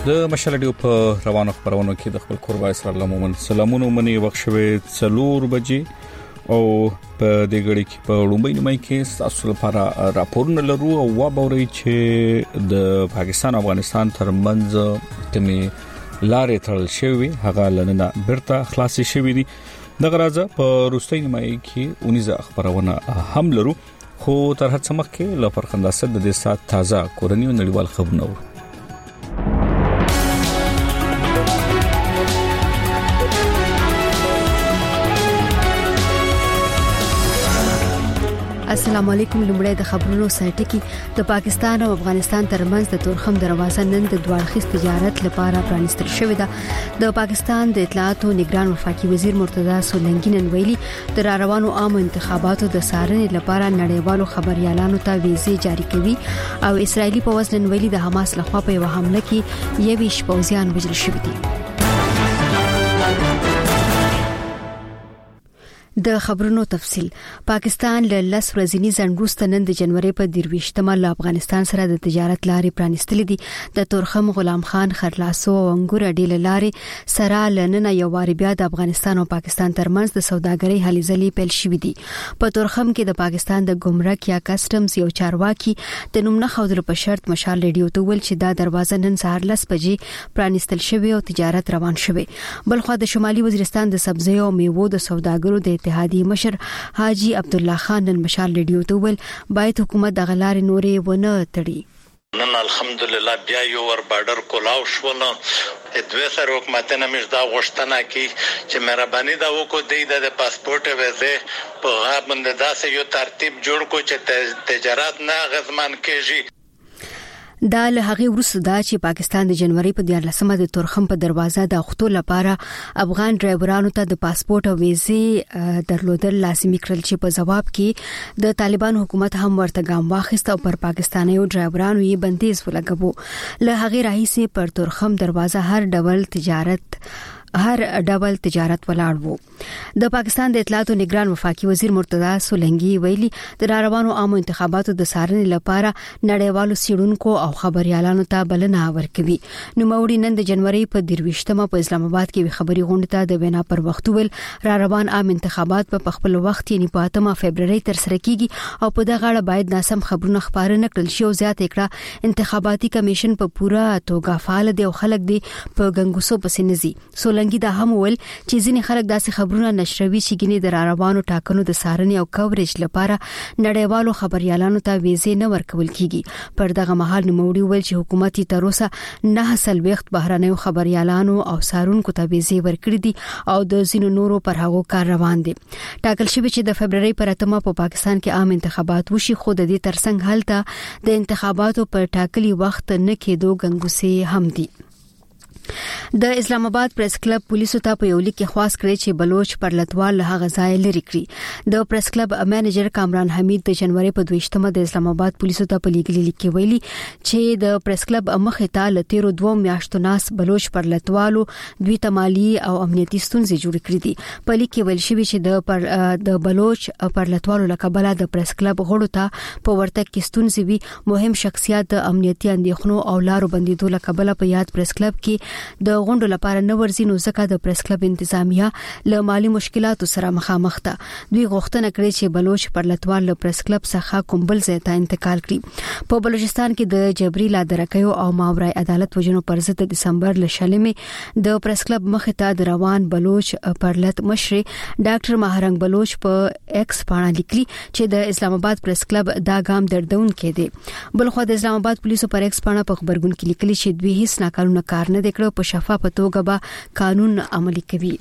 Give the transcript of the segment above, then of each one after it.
د مشالډیو په روانو خبرونو کې د خپل قربا اسرائیل مومن سلامونه منی وخت شوه 4 بجې او په دې غړي کې په لومبۍ نیمه کې تاسو لپاره راپورونه لرو او وابوري چې د پاکستان او افغانستان ترمنځ کومي لارې تړل شوی هغه لننه برته خلاصي شوی دي د غرازه په روستۍ نیمه کې 19 خبرونه هم لرو خو تر هڅه مخکې له فرخنده صد د سات تازه کورنۍ او نړیوال خبرونه السلام علیکم. لمړی د خبرونو سرټکی د پاکستان او افغانستان ترمنځ د تورخم دروازه نن د دوړخیز تجارت لپاره پرانستل شوې ده. د پاکستان د اطلاعات او نگران وفاقي وزیر مرتضی سولنګي نن ویلي د روانو عام انتخاباتو د سارنې لپاره نړیوالو خبريالانو ته ویزې جاری کوي او اسرایلی پوځ نن ویلي د حماس لخوا په یو حمله کې 20 پوځیان وژل شوي دي. د خبرونو تفصيل. پاکستان له لس ورځې ځنډوسته نن د جنوري په 23مه له افغانستان سره د تجارت لارې پرانستلې دي. د تورخم غلام خان خرلاسو او انګور ډیل لارې سره لننه یو واری بیا د افغانستان او پاکستان ترمنځ د سوداګرۍ هلې ځلې پیل شوې دي. په تورخم کې د پاکستان د ګمرک یا کسټمز یو چارواکي د نوم نه خودلو په شرط مشال ریډیو ته ویل چې دا دروازه نن سهار 10 بجې پرانستل شوی او تجارت روان شوی. بلخو د شمالي وزیرستان د سبزی او میوو د سوداګرو د اتحادیې مشر حاجی عبد الله خان نن مشال ریډیو ته ویل باید حکومت د غلارې نورې ونه تړي. نن الحمدلله بیا یو ور بارډر کولاو شول دوه سره حکومتونه مش دا غوښتنه کی چې مهرباني دا وکړي د پاسپورت ویزه په غاړه داسې یو ترتیب جوړ کو چې تجارت نه غزمان کیږي. دا له هغه وروسته دا چې پاکستان د جنوري په 14مه د تورخم په دروازه د اخته لپاره افغان ډرایورانو ته د پاسپورت او ویزې درلودل لازمي کړل چې په جواب کې د طالبان حکومت هم ورته ګام واخیست او پر پاکستانیو ډرایورانو یې بندیز ولګاوه. له هغه راهیسې پر تورخم دروازه هر ډول تجارت ولاړ وو. د پاکستان د اطلاعات او نگران وفاقي وزیر مرتضی سولنګي ویلي د روانو عام انتخاباتو د سارنې لپاره نړیوالو سیډونکو او خبريالانو ته بلنه ورکوي. نو موري نن د جنوري په 23مه په اسلام آباد کې خبري غونډه ته د وینا پر وخت ویل روان عام انتخابات په خپل وخت یعنی په 8 فبرवरी تر سره کیږي او په دغه اړه باید ناسم خبرونه خبره نکړل شي او زیات کړه انتخاباتي کمیشن په پوره توګه فعال دی او خلک دی په ګنګوسو پسې نزي. سولنګي دا هم ول چې ځینې خلک داسې خبرونه نشروي چې ګینه د روانو ټاکنو د سارنې او کوریج لپاره نړیوالو خبريالانو ته ویزې نه ورکول کیږي. پر دغه مهال نوموړي ویل چې حکومت تر اوسه 9 وخت بهرانيو خبريالانو او سارونکو ته ویزې ورکړي دي او د زینو نورو پر هغه کار روان دي. ټاکل شوی چې د فبرवरी پر 8مه په پاکستان کې عام انتخابات وشي خو د دې ترڅنګ حالت د انتخاباتو پر ټاکلي وخت نه کېدو ګنګوسې هم دي. د اسلام آباد پریس کلب پولیسو ته په یو لیک کې خواست کړی چې بلوچ پرلتوال له هغه ځای لري کړي. د پریس کلب منیجر کامران حمید د جنوري په 22مه د اسلام آباد پولیسو ته په لیکلي لیک کې ویلي چې د پریس کلب مخه ته لتیرو 2 میاشتو ناس بلوچ پرلتوالو دوی تمالي او امنیتي ستونزې جوړ کړې دي. په لیک کې ویل شوی چې د بلوچ پرلتوالو لکبله د پریس کلب غړو ته په ورته کې ستونزې وي. مهم شخصیت د امنیتي اندېښنو او لارو بندیدو لکبله په یاد پریس کلب کې د غونډو لپاره نه ورځي نو ځکه د پریس کلب انتظامیه له مالی مشکلاتو سره مخامخ ده. دوی غوښتنه کړې چې بلوچ پرلتوال له پریس کلب څخه کومبل ځای ته انتقال کړي. په بلوچستان کې د جبري لادرکیو او ماورای عدالت وجنو پر ضد د دسمبر له شلمې د پریس کلب مخه ته د روان بلوچ پرلت مشر ډاکټر ماهرنګ بلوچ په ایکس باندې لیکلي چې د اسلام آباد پریس کلب دا ګام دردون کې دی. بلخو د اسلام آباد پولیسو پر ایکس باندې په خبرګون کې لیکلي چې دوی هیڅ ناقانونه کار نه وکړ په شفافه توګه به قانون عملي کوي.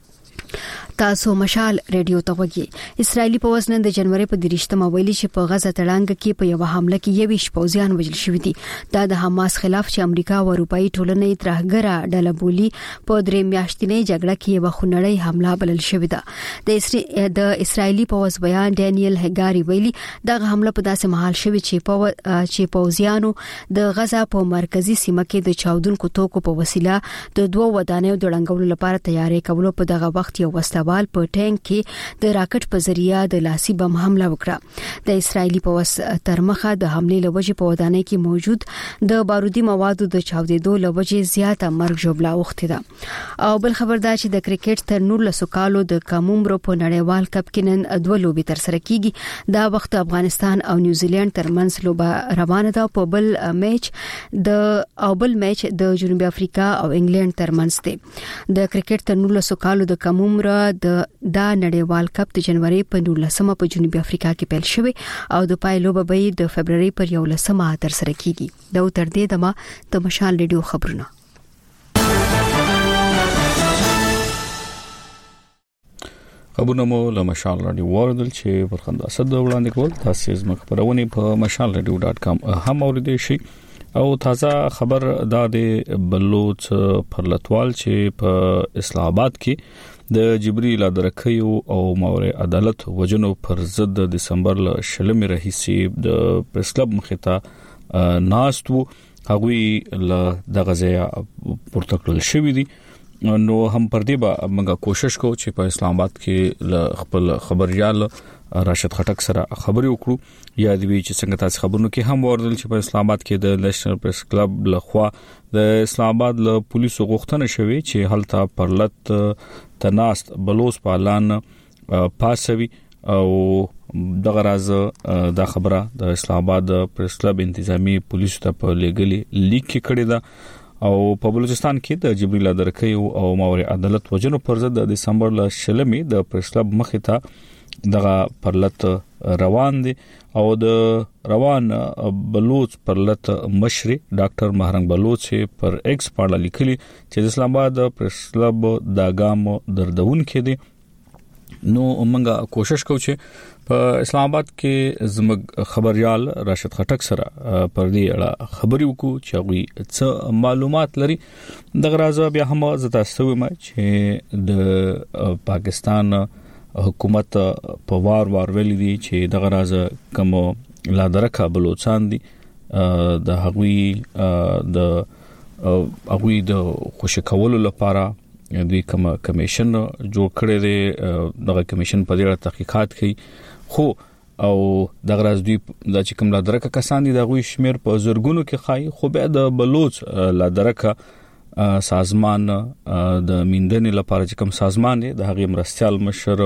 تاسو مشال ریډیو ته وګورئ. اسرایلی پوځ نن د جنوري په 23مه ویلي چې په غزه تړانګ کې په یو حمله کې 20 پوځیان وژل شوي دي. دا د حماس خلاف چې امریکا او اروپאי ټولنې ترهګره ډله بولي په 3 میاشتنۍ جګړه کې یو خونړی حمله بلل شوې ده. د اسرایلی پوځ بیان ډانیل هګاری ویلي دا حمله په داسې محل شوی چې پوځیانو د غزه په مرکزی سیمه کې د چاودونکو توکو په وسیله د 2 ودانیو د ړنګولو لپاره تیاری کولو په دغه وخت یو وسله نړیوال په ټانک کې د راکټ په ذریعہ د لاسي بم حمله وکړه. د اسرایلی پوس ترمخه د حمله لوجې په ودانۍ کې موجود د بارودي موادو د چاودېدو لوجې زیاته مرګ جوړه وخته ده. او بل خبردار چې د کرکټ تر 19 کالو د کامومرو په نړیوال کپ کې نن دوه لوبي تر سره کیږي. دا وخت افغانستان او نیوزیلند ترمنځ لوبه روانه ده. په بل میچ د جنوبي افریقا او انګلند ترمنځ دی. د کرکټ تر 19 کالو د کامومرو د نړیوال کپ د جنوري په 19 په جنوبي افریقا کې پیل شوی او د پای لوبه به د فبرवरी پر 11 تر سره کیږي. دا تر دې دمه د مشال ریډیو خبرونه. خبرونه مو له مشال رادیو واردل چې پر خندا صد وړاندې کول تاسو زموږ خبرونه په mashalradio.com هم اوریدئ شي. او تازه خبر دا د بلوچ پرلطوال چې په اسلام آباد کې د جبري لادرکیو او موري عدالت وجنو پر ضد د دسمبر ل شلمې رئیس د پریس کلب مخته ناستو هغوی له د غزا پروتوکول شوی دي. نو هم پر دې به موږ کوشش کوو چې په اسلام آباد کې ل خپل خبريال راشد خټک سره خبري وکړو. یا دوی چې څنګه تاسو خبرونو کې هم وردل چې په اسلام آباد کې د نېشنل پریس کلب لخوا د اسلام آباد له پولیسو غوښتنه شوې چې هلته پرلط تناست بلوچ پالان پاسوي او دغه راز دا خبره د اسلام آباد پریس کلب انتظامی پولیسو ته په لګلي لیک کې کړې ده. او په بلوچستان کې د جبري لادرکیو او موري عدالت وجنو پر ضد د دسمبر ل شلمې د پریس کلب مخته دغه پرلط روان دي. او د روان بلوچ پرلط مشر ډاکټر مهرنګ بلوچ پر ایکس باندې لیکلي چې د اسلام آباد پریس کلب د ګام دردون کې دي. نو موږ کوشش کوو چې په اسلام آباد کې زموږ خبريال راشد خټک سره پر دې اړه خبري وکړو چې هغه څه معلومات لري. دغه راز بیا هم زتا سوي ما چې د پاکستان حکومت په وار ویلي دي چې دغه راز کوم لادرکه بلوچستان دي د هغوی د خوشی کولو لپاره دوی کوم کمیشن جوړ کړی دی. دغه کمیشن په دې اړه تحقیقات کوي. خو او دغه راز دوی د چې کوم لادرکه کسان دي دغه شمیر په زرګونو کې خای. خو به د بلوچ لادرکه سازمان د میندنې لپاره چې کوم سازمان دی د هغه مرستيال مشر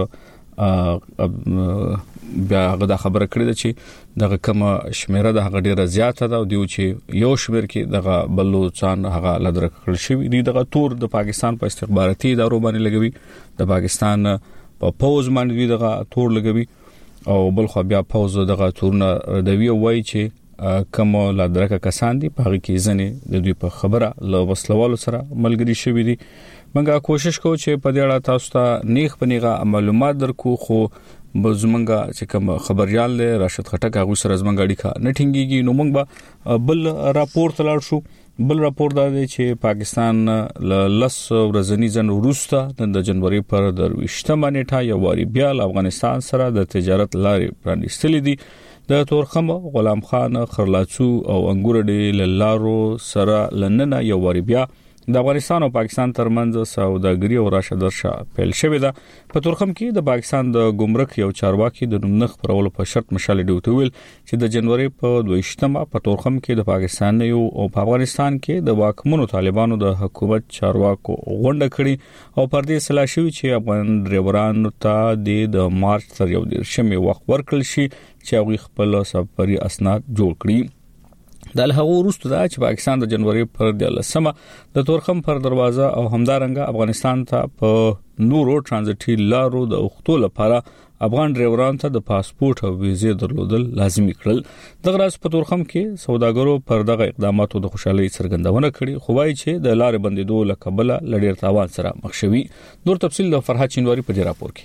بیا هغه د خبره کړې ده چې دغه کوم شمیره د هغه ډیره زیاته ده او دیو چې یو شمیر کې دغه بلوچستان هغه لدرک کړل شوی دی. دغه تور د پاکستان په استخباراتي ادارو باندې لګوي, د پاکستان په پوز باندې دغه تور لګوي او بل خو بیا پوز دغه تورونه ردوي وای چې کوم لدرک کسان دي په هغه کې ځنه د دوی په خبره له وسلوالو سره ملګری شوی دي. منګه کوشش کوو چې په دې اړه تاسو ته نیغ پنیغه معلومات درکو. خو بزمنګه چې کوم خبريال راشد خټک هغه سره زمنګ اړیکه نه ټینګيږي. نو موږ به بل راپور تلاړ شو. بل راپور دا دی چې پاکستان لس ورځنی ځن وروسته د جنوري پر 28 نیټه یو واری بیا افغانستان سره د تجارت لارې پرانیستلې دي. د تورخم غلام خان خرلاچو او انګور ډې لارو سره لننه یو واری بیا د افغانستان او پاکستان ترمنځ سوداګري او راشدرشا پیل شوې ده. په تورخم کې د پاکستان د ګمرک یو چارواکي د نومنخ پرولو په شرط مشال ډیوټ ویل چې د جنوري په 22 په تورخم کې د پاکستان یو او په افغانستان کې د واکمنو طالبانو د حکومت چارواکو غونډه کړي او پر دې سلا شوی چې افغان ډرایورانو ته د مارچ تر 11 وخت ورکړل شي چې هغه خپل سفري اسناد جوړ کړي. د له وروسته دا چې پاکستان د جنوري پر 10 د تورخم پر دروازه او همدارنګه افغانستان ته په نورو ترانزیټي لارو د اوختو لپاره افغان ډرایورانو ته د پاسپورت او ویزې درلودل لازمي کړل. دغه راز په تورخم کې سوداګرو پر دغه اقداماتو د خوشحالي څرګندونه کړې. خو وايي چې د لارې بندیدو لکبله لډیر تاوان سره مخ شوي. نور تفصیل د فرحات چینواری په راپور کې.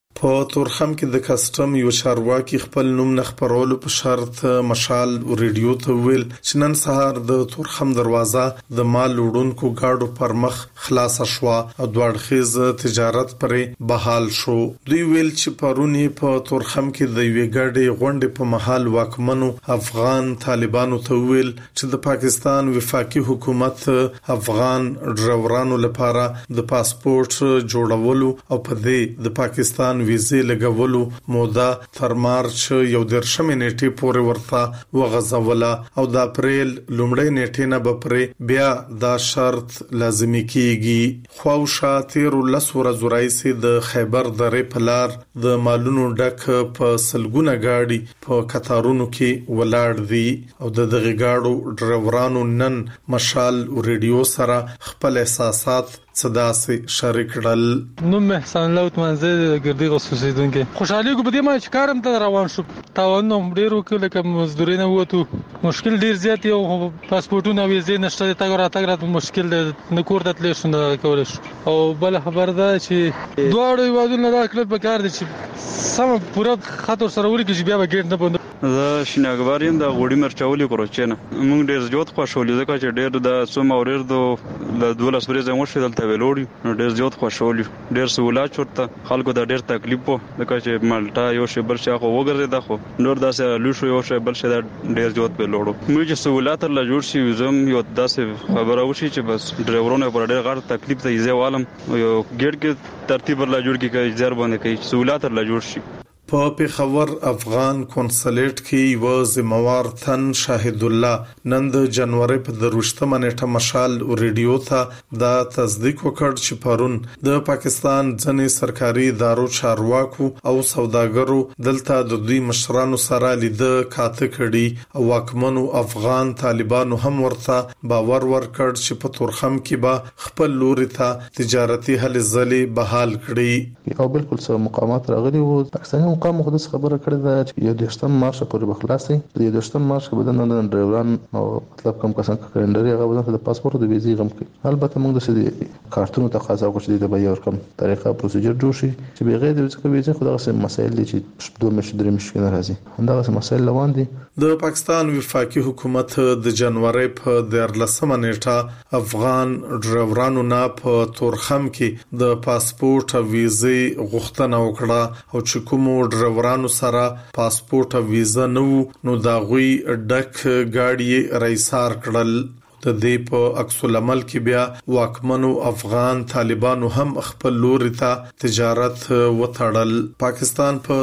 په تورخم کې د کسټم یو چارواکي خپل نوم نه خبرولو په شرط مشال ریډیو ته ویل چې نن سهار د تورخم دروازه د مال وړونکو گاډو پر مخ خلاص شو او دوړخیز تجارت پرې بحال شو. دوی ویل چې پرونی په تورخم کې د یوې ګاډي غونډې په محل واکمنو افغان طالبانو ته ویل چې د پاکستان وفاقي حکومت افغان ډرایورانو لپاره د پاسپورت جوړولو او په دې د پاکستان ویزې لګولو موده تر مارچ 11 نیټې پورې ورته وغځوله او د اپریل لومړۍ نیټې نه به بیا دا شرط لازمي کیږي. خواوشا 13 ورځې راځي د خیبر درې په لار د مالونو ډک په سلګونه گاډي په قطارونو کې ولاړ دي او د دغه گاډو ډرایورانو نن مشال ریډیو سره خپل احساسات صدا سي شریک کړل. نو محسن الله منځ ګردي غوسیدونکو خوشحالي کو بده ما چې کارم ته روان شو تاونه ډیرو کله کوم مزدوري نه وته مشکل ډیر زیات یو پاسپورتونه ویزې نشته تا ګرات مشکل نه کور ته تلل شنه کول او بل خبر ده چې دوه وادونه دا کله په کار دي چې سم پوره خاطر سره وري کې بیا به ګټ نه بند زه شیناګواریم د غوړی مرچولي کروچنه موږ ډیر زیات خوشحالي ځکه چې ډیر د سوم اوریر د 12 ورځې مو شیدل ته ویلوړي ډیر زیات خوشحالي ډیر سہولت ورته خلکو د ډیر تکلیف وو ځکه چې مالټا یو شی بل شي خو وګرځي خو نور داسې لوشو یو شی بل شي ډیر زیات ویلوړو موږ چې سہولت لا جوړ شي زم یو داسې خبره وشي چې بس ډرایورونو پر ډیر غړ تکلیف ته یې والم یو ګډ کې ترتیب لا جوړ کی کوي ځار باندې کوي سہولت لا جوړ شي. په پیښور افغان کنسولیټ کې یو ذمہوار تن شاهد الله نن د جنوري په 28مه نیټه مشال ریډیو ته دا تصدیق وکړ چې پرون د پاکستان ځنې سرکاري ادارو چارواکو او سوداګرو دلته د دوی مشرانو سره لید کاته کړي او واکمنو افغان طالبانو هم ورته باور ورکړ چې په تورخم کې به خپل لوري ته تجارتي هل ځلې بحال کړي او بالکل سم مقامات راغلي وو. پاکستاني مقام خو د خبره کړې ده چې یو دشتم مارچ پورې بخلاصي د دشتم مارچ کې بدن د ډرایوران او مطلب کوم کسان کلندر هغه بدن د پاسپورت د ویزې غم کوي. البته موږ د سړي کارتونو تقاضا وکړو چې د به یو رقم طریقه پروسیجر جوړ شي چې بغیر د ویزې خو دغه مسایل دي چې دوه مشه درې مشه نه راځي همدغه مسایل روان دي. د پاکستان وفاقي حکومت د جنوري په 13مه نیټه افغان ډرایورانو نه په تورخم کې د پاسپورت او ویزې غوښتنه وکړه او چې کوم ډرایورانو سره پاسپورت او ویزه نو دا غوي ډک گاډي رئیسار کړل. د دې په عکس العمل کې بیا واکمنو افغان طالبانو هم خپل لوري ته تجارت وتړل. پاکستان په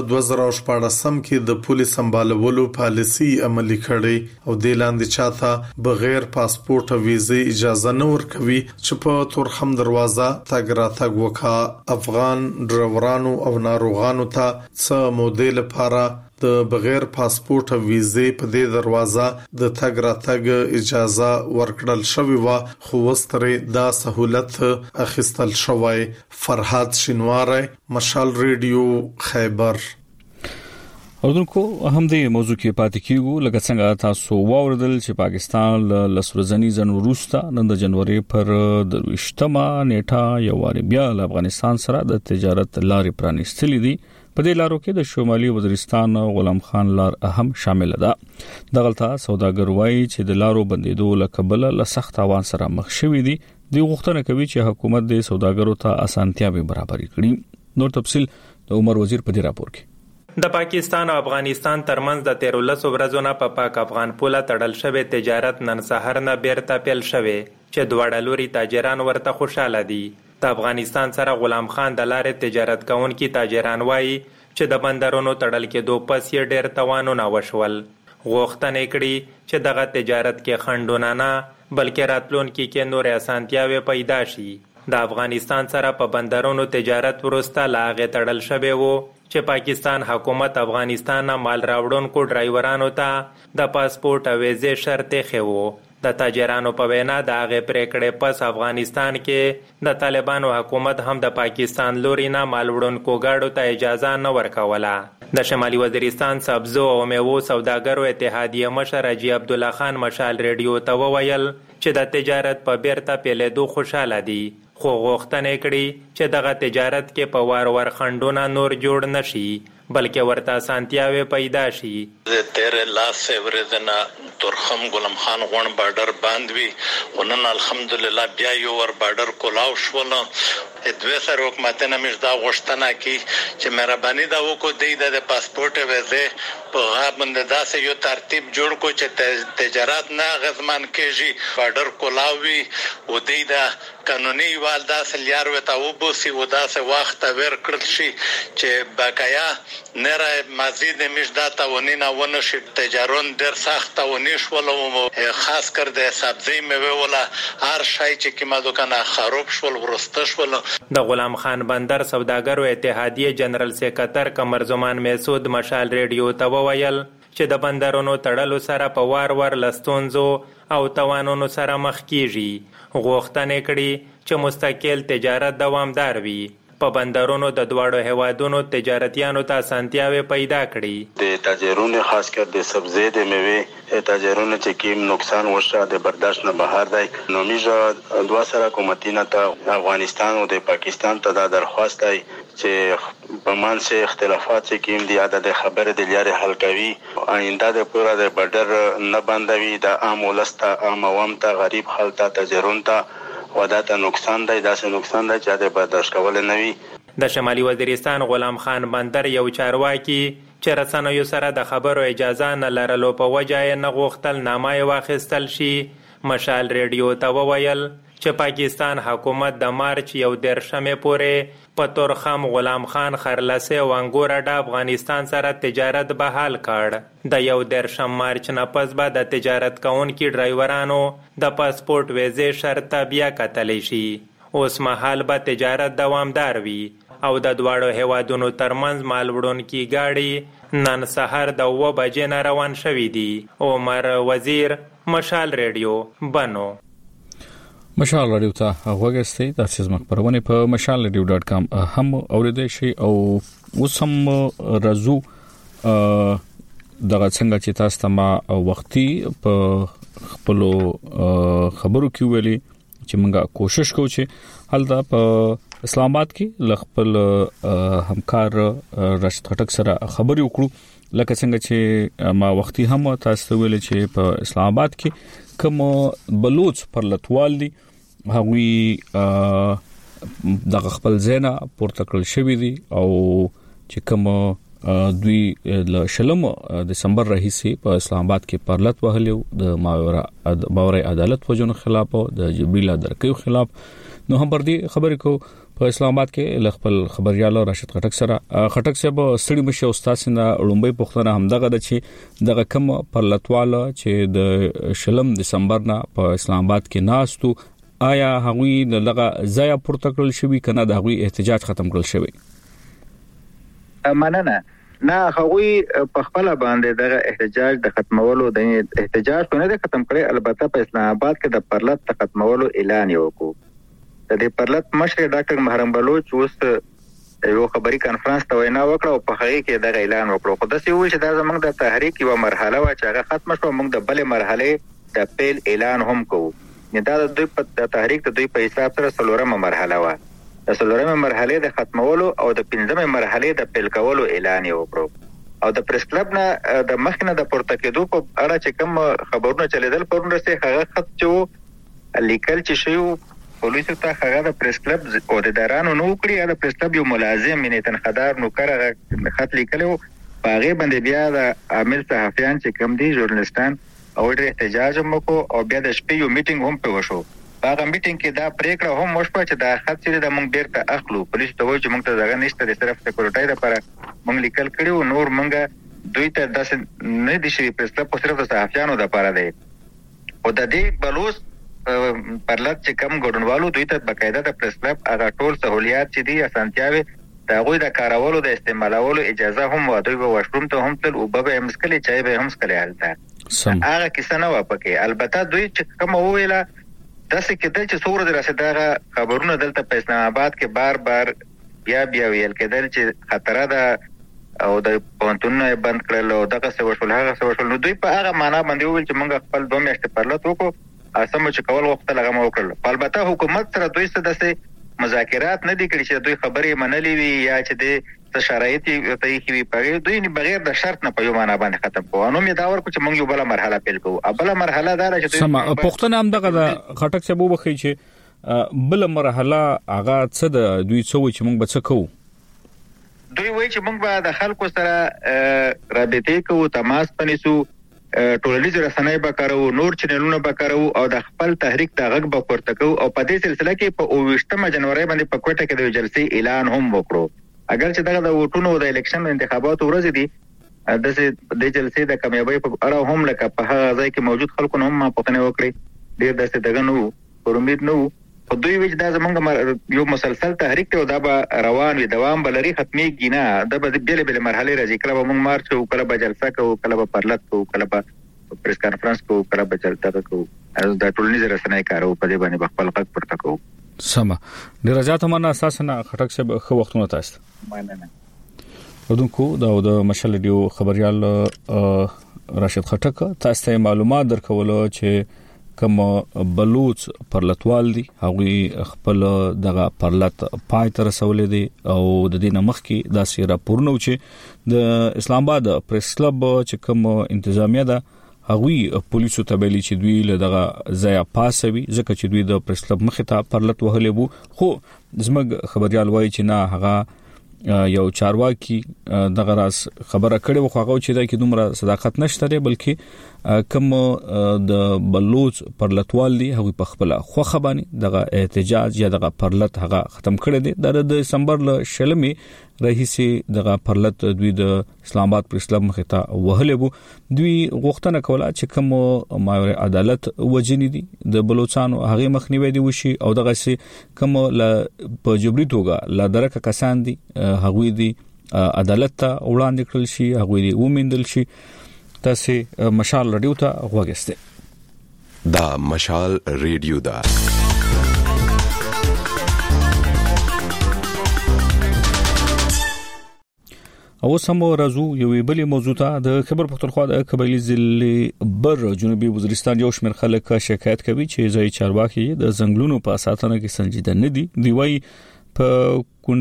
2014 کې د پولیس سمبالولو پالیسي عملي کړې او د لاندې چاته بغیر پاسپورت او ویزې اجازه نه ورکوي چې په تورخم دروازه تګ راتګ وکړي. افغان ډرایورانو او ناروغانو ته څه موده لپاره د بغیر پاسپورت او ویزې په دې دروازه د تګ راتګ اجازه ورکړل شوې و خو وستره دا سہولت اخیستل شوی. فرحات شینواری مشال ریډیو خیبر. اردوونکو هم دې موضوع کې پاتې کیږو لکه څنګه تاسو واوردل چې پاکستان لسورزنی زن وروسته نن د جنوري پر 28مه نیټه یو واری بیا افغانستان سره د تجارت لارې پرانیستلې دي. په دې لارو کې د شمالي وزیرستان غلام خان لار اهم شامل ده. دغلطه سوداګر وایي چې د لارو بندیدو لکبل له سخت اوان سره مخ شوي دي. د غوښتنه کوي چې حکومت د سوداګرو ته اسانتیاوي برابر کړي. نور تفصيل د عمر وزیر په دې راپور کې. د پاکستان او افغانستان ترمنځ د 13 ورځو نه په پاک افغان پوله تړل شوی تجارت نن سحر نه بیرته پیل شوی چې دواړه لوري تاجران ورته خوشاله دي. د افغانستان سره غلام خان د لارې تجارت کوونکي تاجران وایي چې د بندرونو تړل کېدو پس یې ډېر توانونه وشول. غوښتنه کړې چې دغه تجارت کې خنډونه نه بلکې راتلونکي کې نور اسانتیاوي پیدا شي. د افغانستان سره په بندرونو تجارت ورسته لاغه تړل شوی وو چې پاکستان حکومت افغانستان مال راوړونکو ډرایورانو ته د پاسپورت او ویزې شرط خېو. د تاجرانو په وینا د هغه پریکړې پس افغانستان کې د طالبانو حکومت هم د پاکستان لوري نه مال وړونکو گاډو ته اجازه نه ورکوله. د شمالي وزیرستان سبزو او میوو سوداګرو اتحادیه مشر حاجی عبد الله خان مشال ریډیو ته وویل چې د تجارت په بیرته پیلېدو خوشاله دي. خو غوښتنه کړې چې دغه تجارت کې په وار خنډونه نور جوړ نشي بلکې ورته اسانتیاوي پیدا شي. تیر لاس ورځنا تورخم غلام خان غون بارډر باندوي ونن الحمدلله بیا یو ور بارډر کولاو شول. دوه سره حکومت نه مش دا غوښتنه کی چې مهرباني دا وکړي د پاسپورت ویزه په هغه باندې داسې یو ترتیب جوړ کو چې تجارت نه غزمان کېږي بارډر کولاوي او د قانوني والدا سلیار وتا وبوسي ودا سه وخت ور کړل شي چې بقایا نره مزید مجداتا ونینا ونشي تجارون در سخت ونیش ولو خاص کر د سبزی میوه ولا هر شای چې کیما دکانه خراب شول ورستش ول. د غلام خان بندر سوداګرو اتحادیه جنرال سیکریټر قمر زمان مسعود مشال ریډیو ته وویل چې د بندرونو تړلو سره په وار لستونزو او توانونو سره مخ کیږي. غوښتنه کړي چې مستقل تجارت دوامدار وي. په بندرونو د دواړو هیوادونو تجارتیانو ته اسانتیاوي پیدا کړي. د تاجرونو خاص کر د سبزی د میوه تاجرونو چې کیم نقصان وشو د برداشت نه بهر دی. نو میجا دوا سره حکومتینه ته افغانستان او د پاکستان ته د درخواست دی چې په منځ اختلافات چې کیم دی عدد خبره د لارې حل کوي. آینده د پورا د بارډر نه بندوي د عام ولسته عام عوام ته غریب خلک ته تاجرون ته وداته نقصان دی داسې نقصان دی چې د برداشت کول نه وي. د شمالي وزیرستان غلام خان بندر یو چارواکي چې رسنیو سره د خبرو اجازه نه لرلو په وجه یې نه غوښتل نامه واخیستل شي. مشال ریډیو ته وویل چې پاکستان حکومت د مارچ 11 پورې په تورخم غلام خان خرلسه او انګور د افغانستان سره تجارت بحال کړ. د 11 مارچ نه پس به د تجارت کوونکو ډرایورانو د پاسپورت ویزې شرط بیا کتلی شي. اوس مهال به تجارت دوامدار وي او د دواړو هیوادونو ترمنځ مال وړونکي گاډي نن سحر د 9 بجې نه روان شوي دي. عمر وزیر مشال ریډیو بنو. مشال رادیو ته غوږی د سیمه خبرونه په mashalradio.com هم اوریدئ شي او وسم رازو دغه څنګه چې تاسو ته ما وختي په خپل خبرو کې ویلي چې موږ کوشش کوو چې حالدا په اسلام آباد کې خپل همکار راشد خټک سره خبري وکړو لکه څنګه چې ما وختي هم تاسو ویل چې په اسلام آباد کې کوم بلوچ پر لټوال دي هغوی د خپل زینا پورته کړل شوې دي او چې کوم دوی ل شلم دسمبر راهیسي په اسلام آباد کې پرلط وهلیو د ماورا عدالت وجونو خلاف او د جبريل درکیو خلاف. نو هم پر دې خبرې کو په اسلام آباد کې خپل خبريال راشد خټک سره خټک صاحب ستړي مشه استاد سینا لومبي پښتنه همدغه د چې دغه کم پرلطواله چې د شلم دسمبر نه په اسلام آباد کې ناستو آیا هغوی دغه ځای پورته کړل شوی کنه د هغوی احتجاج ختم کړل شوی؟ مننه. نه هغوی په خپل باندې دغه احتجاج د ختمولو د احتجاج نه د ختم کړي. البته په اسلام آباد کې د پرلط د ختمولو اعلان وکړو. د دې پرلط مشر ډاکټر محرم بلوچ اوس یو خبري کانفرنس ته وینا وکړه او په هغه کې د اعلان وکړو. خو د سی وی چې دا زموږ د تحریک یو مرحله وا چې هغه ختم شو. موږ د بلې مرحله د پیل اعلان هم کوو. دا د دوی په تحریک د دوی په حساب سره څلورمه مرحله وا. د څلورمه مرحله د ختمولو او د پنځمه مرحله د پیل کولو اعلان وکړو. او د پریس کلب نه د مخنه د پورته کېدو په اړه چې کوم خبرونه چلیدل پرون رسې هغه خط چې لیکل چې شیو پولیسو ته هغه د پریس کلب او د دارانو نو کړی. د پریس کلب یو ملازم منې تنخدار نو کړه خط لیکلو باغې باندې بیا د عامل صحافیان چې کم دي ژورنالستان او د احتجاج مکو او بیا د شپې یو میټینګ هم په وشو. هغه میټینګ کې دا پریکړه هم وشوه چې دا خط چې د مونږ بیرته اخلو. پولیس ته وایي چې مونږ ته ځای نشته د صرف سکیورټي لپاره مونږ لیکل کړو. نور مونږ دوی ته داسې نه دي شي پریس کلب صرف د صحافیانو لپاره دی. او د دې بلوچ پرلط چې کم ګډونوالو دوی ته بقاعده د پریس کلب هغه ټول سہولیات چې دي اسانتیاوي د هغوی د کارولو د استعمالولو اجازه هم ودوی به واشروم ته هم تل او به هم سکلي چای به هم سکلي حالته هغه کیسه نه وپکې. البته دوی چې کوم ویله داسې کېدل چې څومره د رسېدغه خبرونه دلته په اسلام آباد کې بار بار بیا ویل کېدل چې خطره ده او د پونتونه بند کړل او دغه څه وشول هغه څه وشول. نو دوی په هغه معنا باندې ویل چې موږ خپل 2 میاشتې پرلط وکړو اسمه چې کول وخت لغه مو وکړل. البته حکومت سره دوی څه دسه مذاکرات نه دي کړی چې دوی خبرې منلې وي یا چې د شرایط ته یې وي په دوی نه بغیر د شرط نه په یو معنا باندې ختم کوو. نو مې دا ورکو چې موږ یو بل مرحله پیل کوو. بل مرحله دا چې دوی سم پښتون هم دغه خټک څه بو بخي چې بل مرحله هغه څه د دوی څو چې موږ به څه کوو. دوی وایي چې موږ به د خلکو سره رابطه کوو، تماس پنيسو، ټولنیز رسنۍ به کارو، نور چینلونه به کارو او د خپل تحریک د غږ به پورته کوو. او په دې سلسله کې په 28 جنوري باندې په کوټه کې د جلسې اعلان هم وکړو. اگر چې دغه د ووټونو د الیکشن انتخاباتو ورځ دي د جلسې د کامیابی په اړه هم لکه په هغه ځای کې موجود خلکو هم پوښتنه وکړي. ډیر داسې دغه نو پر امید نو خو دوی وایي دا زمونږ یو مسلسل تحریک دی او دا به روان وي، دوام به لري، ختمېږي نه. دا به بیلې مرحلې راځي. کله به موږ مارچ کوو، کله به جلسه کوو، کله به پرلط کوو، کله به پریس کانفرنس کوو، کله به جلسه کوو. دا ټولنیز رسنۍ کارو په دې باندې خپل غږ پورته کوو. سم ډیر زیات مننه اساسا خټک صاحب خو وختونه تاسو مننه. ودونکو دا د مشال ډیو خبريال راشد خټک تاسو ته معلومات درکول چې کوم بلوچ پرلطوال دي هغه خپل دغه پرلط پای تر رسولې دي او د دې نمخ کې دا سیره پورنو چې د اسلام آباد پریس کلب چې کوم انتظامیه ده هغه پولیسو ته ویلي چې دوی له دغه ځای پاسوي ځکه چې دوی د پریس کلب مخې ته پرلط وهلې وو. خو زموږ خبريال وایي چې نه هغه یو چارواکي دغه راس خبره کړې و خو هغه چې دا کې دومره صداقت نشته لري بلکې کوم د بلوچ پرلطوال دي هغه په خپل خوخه باندې دغه احتجاج یا دغه پرلط هغه ختم کړی دی. د دسمبر ل شلمي رئیسي دغه پرلط دوی د اسلام آباد پریس کلب مخې ته وهلې وو. دوی غوښتنه کوله چې کوم ماور عدالت وجنی دي د بلوچستان هغه مخنیوي دي وشي او دغه سي کوم په جبري توګه لا درکه کسان دي هغه دي عدالت ته وړاندې کړل شي، هغه دي ومندل شي. تاسو مشال رادیو ته وګورئ. دا مشال ریډیو دا او سمو رازو یو بلې موضوع ته د خبر پختونخوا د قبایلی ضلع بر جنوبي وزیرستان یو شمېر خلک شکایت کوي چې ځای چارواکي د ځنګلونو په ساتنه کې سنجیده نه دي. دی وايي په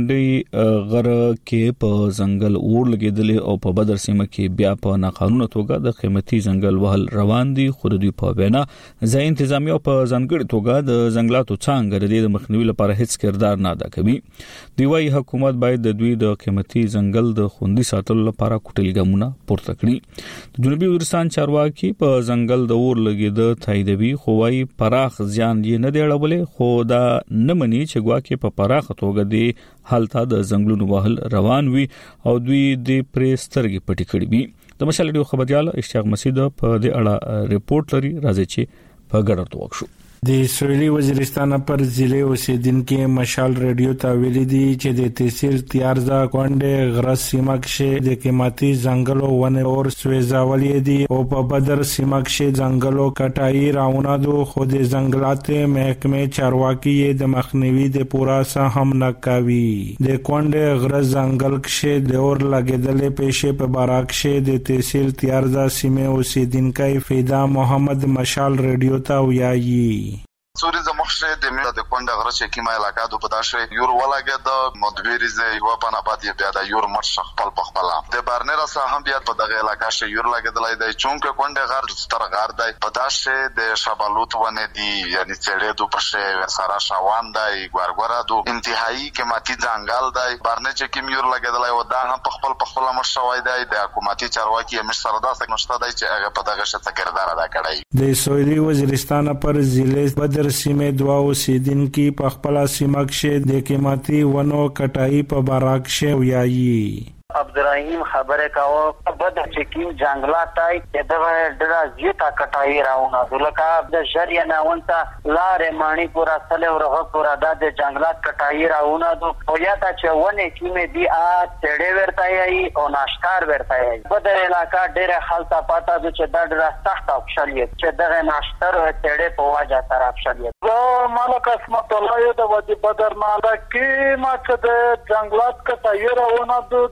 کونډي غره کې په ځنګل اور لګیدل او په بدر سیمه کې بیا په ناقانونه توګه د قیمتي ځنګل وهل روان دي. خو د دوی په وینا ځای انتظامیه په ځانګړي توګه د ځنګلاتو څنګه د مخنیوي لپاره هیڅ کردار نه ادا کوي. دی وايي حکومت باید د دوی د قیمتي ځنګل د خوندي ساتلو لپاره کوټلي ګامونه پورته کړي. د جنوبي وزیرستان چارواکي په ځنګل د اور لګیدل تاییدوي خو وايي پراخ ځان یې نه دی اړولې، خو دا نه مني چې ګواکې په پراخ توګه دی حالت د ځنګلونو وهل روان وي او دوی د پریسترګي پټی کړی وي. د مشال ډیو خبريال اشتیاق مسعود په دې اړه ریپورت لري، راځي چې په ګډه توګه د سویلي وزیرستان پر ضلع اوسیدونکو مشال ریډیو ته ویلي دي چې د تحصیل تیارزا کونډه غره سیمه کې د قیمتي ځنګلو ونه اور سوځولې دي او په بدر سیمه کې ځنګلو کټای راونه دو. خو د ځنګلات محکمه چارواکي د مخنیوي د پورا سهم نه کوي. د کونډه غره ځنګل کې د اور لګیدلې پېښې په باراک کې د تحصیل تیارزا سیمه اوسیدونکو فیدا محمد مشال ریډیو ته ویایي. سوري زمخشه د مې د کونډه غره چې کیما علاقه د پداشه یور ولاګه د مدبریزه یو په نبات بیا د یور مرش خپل خپل د بارنر سره هم بیا په دغه علاقه شه یور لګیدلای دی چونکه کونډه غر ستر غر دی پداشه د شبالوت ونه دی یعنی چړې دو پشه سارا شوان دی ګورګورا دو انتهایی قیمتي ځنګل دی بارنر چې کیم یور لګیدلای و دا هم په خپل مرش شوای دی د حکومتي چارواکي مش سره دا څنګه شته دی چې هغه په دغه شته کردار ادا کړی. د سویلي وزیرستان پر ضلع بدر سیمه دوا اوسیدونکو په خپل سیمه کې د قیمتي ونو کټای په باراک شه ویایي. عبدالرحیم خبره کاوه بدر چکیم جنگلات آئی دغه ډیره زیاته کټای راونه دلته د شریعه ناونتا لار مانی پورا سله ورغه پورا د جنگلات کټای راونه دو او یا تا چې ونه کیمه دی ا تړې ورتای او ناشکار ورتای بدر علاقہ ډیره خلطه پاته چې د ډیره سخت اپشلیت چې دغه ناشتر تړې په واجه تر اپشلیت مالک اسمت الله د ودی بدر مالک کی ما چې د جنگلات کټای راونه دو یو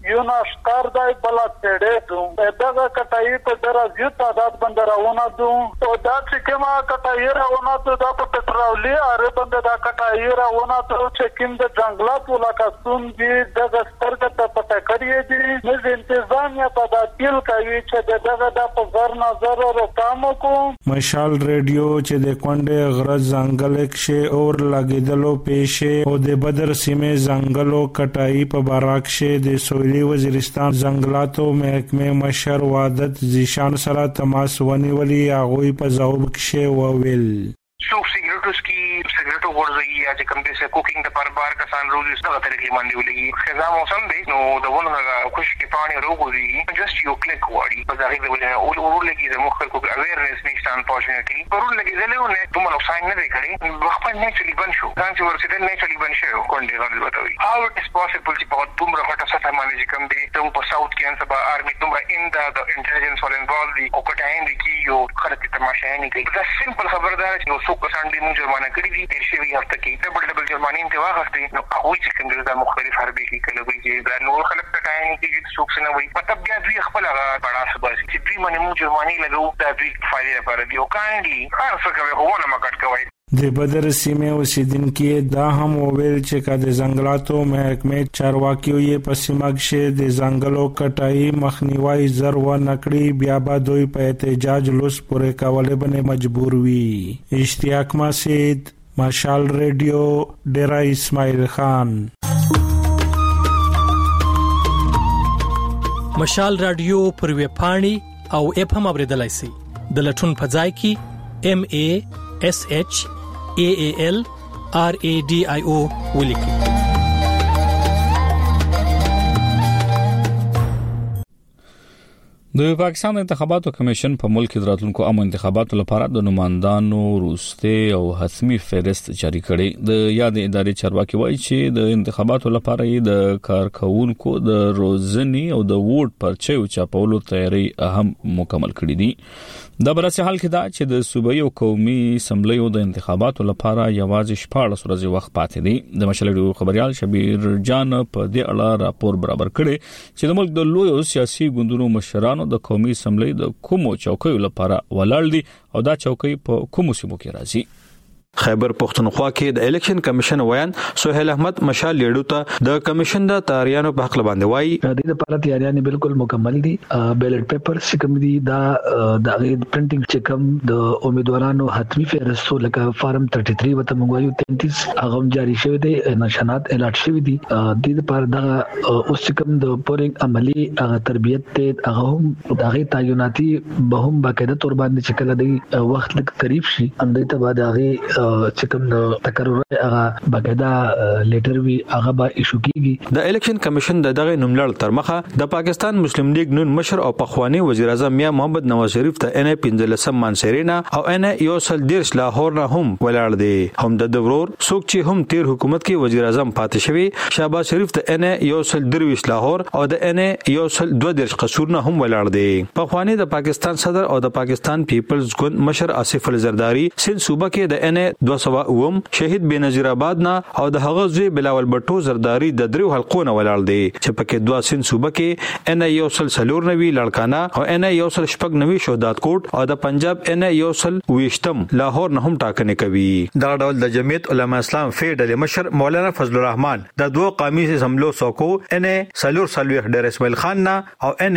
اشکار دی بلا تړې دو دغه کټای په درازي تعداد باندې راونه دو او دا چې کومه کټای راونه دو دا په پټرولي اره باندې دا کټای راونه دو چې کوم د جنگلات ولاکستون دي دغه سترګه ته پټه کړی دي نو انتظامیه په دا تل کوي چې دغه د په ځر نظر روکامو کو مشال ریډیو چې د کونډه غرض ځنګل کې اور لګیدلو پېښه او د بدر سیمه ځنګلو کټای په باراکشه د سویلي وزیرستان ځنګلاتو محکمه مشر وادت زیشان سره تماس ونیولي هغه په ځواب کې وویل څوک سیګریټوس کې سیګریټو ورځي یا چې کوم دې کوکینګ د بار کسان روزي څنګه طریقې باندې ولګي خزا موسم دی نو د ونه خوش کې پانی روغوري جست یو کلیک وړي په ځای کې ولې ورولګي د مخ کو اویرنس نشته انفورچونټلی ورولګي دلته نه دومره ساين نه کړي خپل نیچرلی بن شو ځان چې ورسېدل نیچرلی بن شو کونډه غوړي وتوي هاو اټ از پوسیبل چې په دومره غټه سطح باندې کوم دي ته په ساوث کې ان سبا ارمي دومره ان د انټيليجنس ول انوالو دي او کټاین دي کې یو خلک تماشا نه کوي دا سمپل خبردار چې څوک کسان دې موږ جرمانه کړی دي تیر شوی هفته کې ډبل جرمانه انتوا غوښتي نو هغه چې کوم د مختلف حربي کې کله وی چې دا نور خلک کټاین کې څوک څنګه وي مطلب بیا دوی خپل بڑا سبا چې دوی باندې موږ جرمانه لګو دا دوی فائدې لپاره دی او کاندي هر څه کوي هو نه مکټ کوي د بدر سیمه اوسیدونکو دا هم وویل چې کله ځنګلاتو محکمه چارواکیو یې په سیمه کې د ځنګلو کټای مخنیوي زر و نکړي بیا به دوی په احتجاج لوس پورې کولای باندې مجبور وي اشتیاق مسعود مشال ریډیو ډیرا اسماعیل خان مشال رادیو پر ویب پاڼي او اپ هم اوریدلای شئ د لټون په ځای کې MASHALRADIO ولیکئ. د پاکستان انتخاباتو کمیشن په ملک کې راتلونکو عام انتخاباتو لپاره د نمائندانو روسته او حتمی فهرست جاری کړي. د یاد ادارې چارواکي وایي چې د انتخاباتو لپاره د کارکونکو د روزنی او د ووټ پرچیو چاپولو تیاری اهم مکمل کړي دي. د برسه حال کې دا چې د صوبایي او قومي اسمبلیو د انتخاباتو لپاره یوازې 14 ورځې وخت پاتې دي. د مشالډو خبريال شبیر جان په دې اړه راپور برابر کړي چې د ملک د لوی سیاسي ګوندونو مشرانو د قومي اسمبلی د کومو چوکیو لپاره ولاړ دي او دا چوکۍ په کومو سیمو کې راځي. خیبر پختونخوا کې د الیکشن کمیشن ویان سہیل احمد مشال لیډو ته د کمیشن د تاریانو په حق باندې وایي د لپاره تیاریاں بالکل مکمل دي. بیلټ پیپر سکم دي دا د پرنټینګ چکم د امیدوارانو حتمی فهرست لکه فارم 33 وته موږ 33 هغه جاری شوی دي نشانات الاټ شوی دي د لپاره د اوس چکم د پورینګ عملی تربیت ته هغه هم دغه تعیناتی به هم باقاعده تور باندې چکل دی وخت لک قریب شي اندې ته بعد هغه چې کوم د تقرر هغه باقاعده لیټر وی هغه به ایشو کیږي. د الیکشن کمیشن دغه نوملړ تر مخه د پاکستان مسلم لیگ نون مشر او پخوانی وزیر اعظم میاں محمد نواز شریف ته ان 15 منصرینا او ان یوسل دیرش لاهور نه هم ولاړ دي. هم د دورور څوک چې هم تیر حکومت کې وزیر اعظم پاتې شوی شهباز شریف ته ان یوسل درویش لاهور او د ان یوسل 2 قصور نه هم ولاړ دي. پخوانی د پاکستان صدر او د پاکستان پیپلز ګوند مشر آصف الزرداری سند صوبه کې د ان 200 شهید بنظیر آباد نه او د هغه زوی بلاول بټو زرداری د دریو حلقونه ولاړ دي چې پکې دوا سین صوبه کې ان یوسل سلور نوی لړکانا او ان یوسل شپږ نوی شهادت کوټ او د پنجاب ان یوسل ویشتم لاهور نه هم ټاکنه کوي. دا ډول د جمعیت علما اسلام فیډل مشر مولانا فضل الرحمن د دوه قومي سملو سوکو ان سلور سلوي ډیر اسماعیل خان نه او ان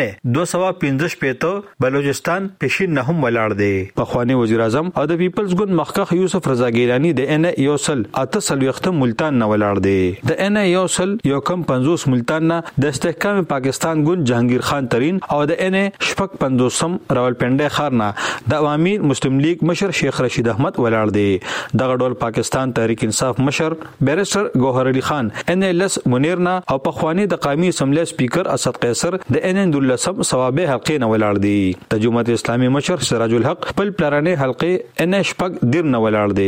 215 پېته بلوچستان پېشین نه هم ولاړ دي. پخوانی وزیر اعظم او د پیپلز ګوند مخکخ یوسف رضا ګیلانی د ان یوسل اتصل وخت ملتان نه ولاړ دی. د ان یوسل یو کم 50 ملتان نه د استحکام پاکستان ګوند جهانگیر خان ترین او د ان شپک 50 راولپنډي خارنا د عوامي مسلم لیگ مشر شیخ رشید احمد ولاړ دی. دغه ډول پاکستان تحریک انصاف مشر بیرسټر گوهر علي خان ان لس منیرنا او پخوانی د قومي اسمبلی سپیکر اسد قیصر د ان دلسم ثوابه حلقې نه ولاړ دی. د جماعت اسلامي مشر سراج الحق خپل پلانې حلقې ان شپک دیر نه ولاړ دی.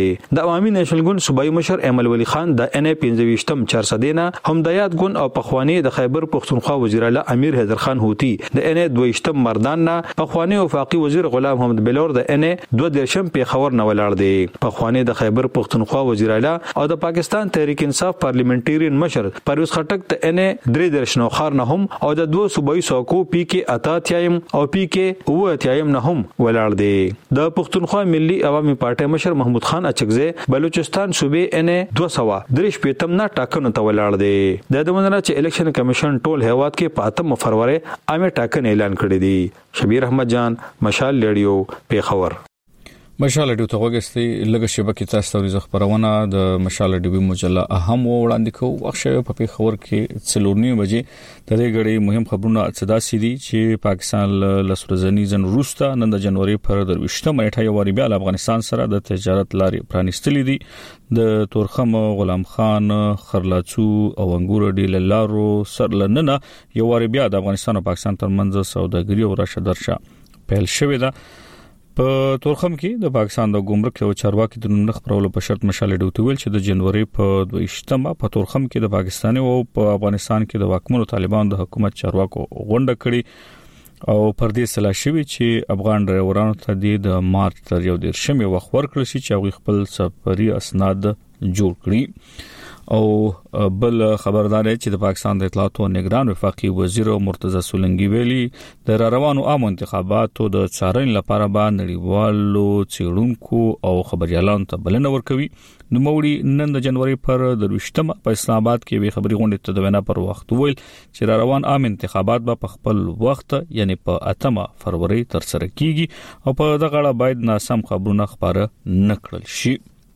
دی. د عوامي نېشنل ګوند صوبایي مشر ایمل ولی خان د ان ای 25م چارسدینا هم د یاد ګوند او پخوانی د خیبر پختونخوا وزیر اعلی امیر حیدر خان هوتی د ان ای 22م مردان نه پخوانی وفاقي وزیر غلام محمد بلور د ان ای 22م پیښور نه ولاړ دی. پخوانی د خیبر پختونخوا وزیر اعلی او د پاکستان تحریک انصاف پارلیمنټریان مشر پرویز خټک د ان ای 3 خار نه هم او د دوه صوبایي سوکو پی کې اتاتیایم او پی کې اواتیایم نه هم ولاړ دی. د پختونخوا ملي عوامي پارټي مشر محمود خان اچکزه بلوچستان صوبې ان 200 پیتم نه ټاکنو ته ولاړ دی. د دمنه چې الیکشن کمیشن ټول هیواد کې 5 فروری عامه ټاکنې اعلان کړې دي. شبیر احمد جان، مشال ریډیو، پیښور. مشال ډیو ته وګستي لږه شبکې تاسو ته ورځ خبرونه د مشال ډیو مجله اهم وړاندې کوو. وخت په پیښور کې 4:09 بجې د دې غړي مهم خبرونه صدا سيدي چې پاکستان له سورزنی زن روستا نن د جنوري پر 28 نیټه یو واری بیا افغانستان سره د تجارت لارې پرانستلې دي. د تورخم غلام خان خرلاڅو او انګور ډیل لارو سرلننه یو واری بیا د افغانستان او پاکستان ترمنځ سوداګري او راشدرشه پیل شوې ده. په تورخم کې د پاکستان د ګمرک او چارواکي د نوم خبرولو په شرط مشال ډیو ته ویل چې د جنوري په 22مه په تورخم کې د پاکستاني او په افغانستان کې د واکمنو طالبان د حکومت چارواکو غونډه کړي او پر دې سلا شوی چې افغان ډرایورانو ته د مارچ تر 11مې وخت ورکړل شي چې هغه خپل سفري اسناد جوړ کړي. او بل خبردار چې د پاکستان د اطلاعات او نگران وفاقي وزیر مرتضی سولنګي ویلي د روانو عام انتخاباتو د څارنې لپاره به نړیوالو څېړونکو او خبريالانو ته بلنه ورکوي. نو موړي نن د جنوري پر 28مه په اسلام آباد کې وی خبري غونډه ته د وینا پر وخت ویل چې روان عام انتخابات به په خپل وخت یعنی په 8 فروری تر سره کیږي او په دغه اړه باید ناسم خبرونه خبره نکړل شي.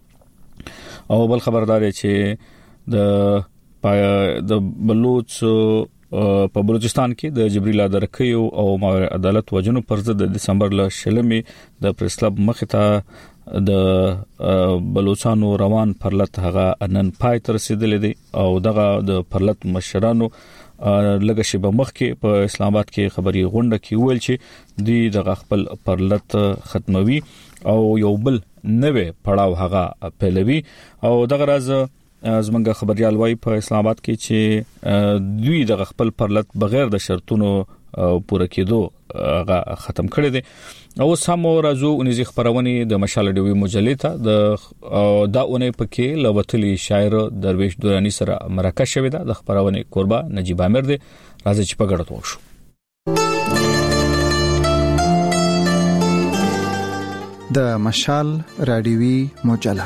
او بل خبردار چې د بلوچ په بلوچستان کې د جبريل درکیو او عدالت وجنو پر ضد د دسمبر ل شلمې د پریس کلب مخته د بلوچستانو روان پرلط هغه نن پای تر رسیدلې دي او دغه د پرلط مشرانو لږه شی به مخ کې په اسلام آباد کې خبري غونډه کې ویل چې دی د خپل پرلط ختموي او یو بل نوې پړاو هغه پهلوي. او دغه راز زمونږ خبريال وای په اسلام آباد کې چې دوی د خپل پرلط بغیر د شرطونو پوره کېدو هغه ختم کړی دي. او سمو راځو انځي خبرونه د مشال ډیوی مجلې ته د داونه پکې لوتلی شاعر درویش دورانی سره مرکه شوې ده. د خبرونه قربا نجیب امیر دی. راځي چې په ګډه وښو. د مشال رادیوي مجله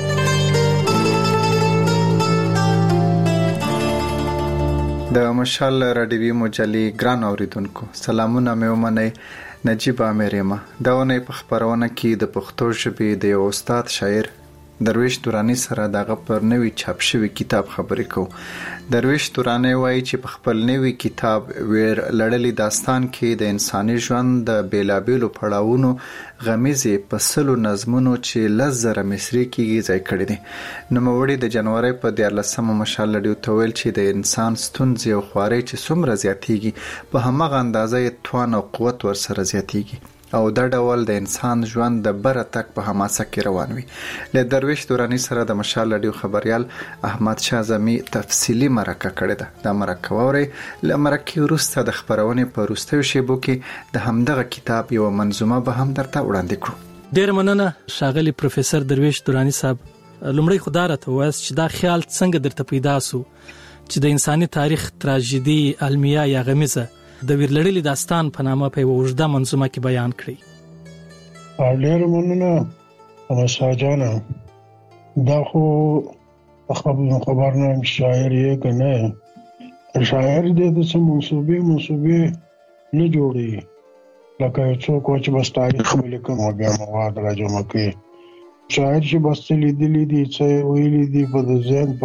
د مشال رادیوي مجلې ګران اوریدونکو سلامونه مې ومنئ. نجیب امیر یم. داونه په خبرونه کې د پښتو ژبې د یو استاد شاعر درویش دورانی سره دغه پر نوی چاپ شوی کتاب خبرې کو. درویش دورانی وایي چې په خپل نوی کتاب ویر لړلې داستان کې د انساني ژوند د بیلابیلو پړاوونو غمیزې په سلو نظمونو چې 10,000 مصري کېږي ځای کړی دي. نوموړي د جنوري په 14مه مشال ډیو ته ویل چې د انسان ستونزې او خوارۍ چې څومره زیاتېږي په همغه اندازه یې توان او قوت ورسره زیاتېږي او دا ډول د انسان ژوند د بره تک په حماسه کې روان وي. له درویش دورانی سره د مشال ډیو خبريال احمد شاه زمي تفصیلی مرکه کړې ده. د مرکه ووري له مرکه وروسته د خبرونه په وروستیو شیبو کې د همدغه کتاب یو منظومه به هم درته وړاندې کړو. ډیر مننه ښاغلي پروفیسور درویش دورانی صاحب. لومړی خدای ته واس چې دا خیال څنګه درته پیدا سو چې د انساني تاریخ تراژیدي علمیه یا غمیزه د ویرلړلې داستان په نامه په وژده منظومه کې بیان کړی. ډېر مننه مساجانا. دا خو خبرنامه شاعر یې کنه شاعر دې د څه منصوبې نه جوړي لکه څوک چې بس تاریخ ولیکم او بیا مواد راجمع کوي. شاعر چې بس لیدلې دي چې ویلي دي په ځین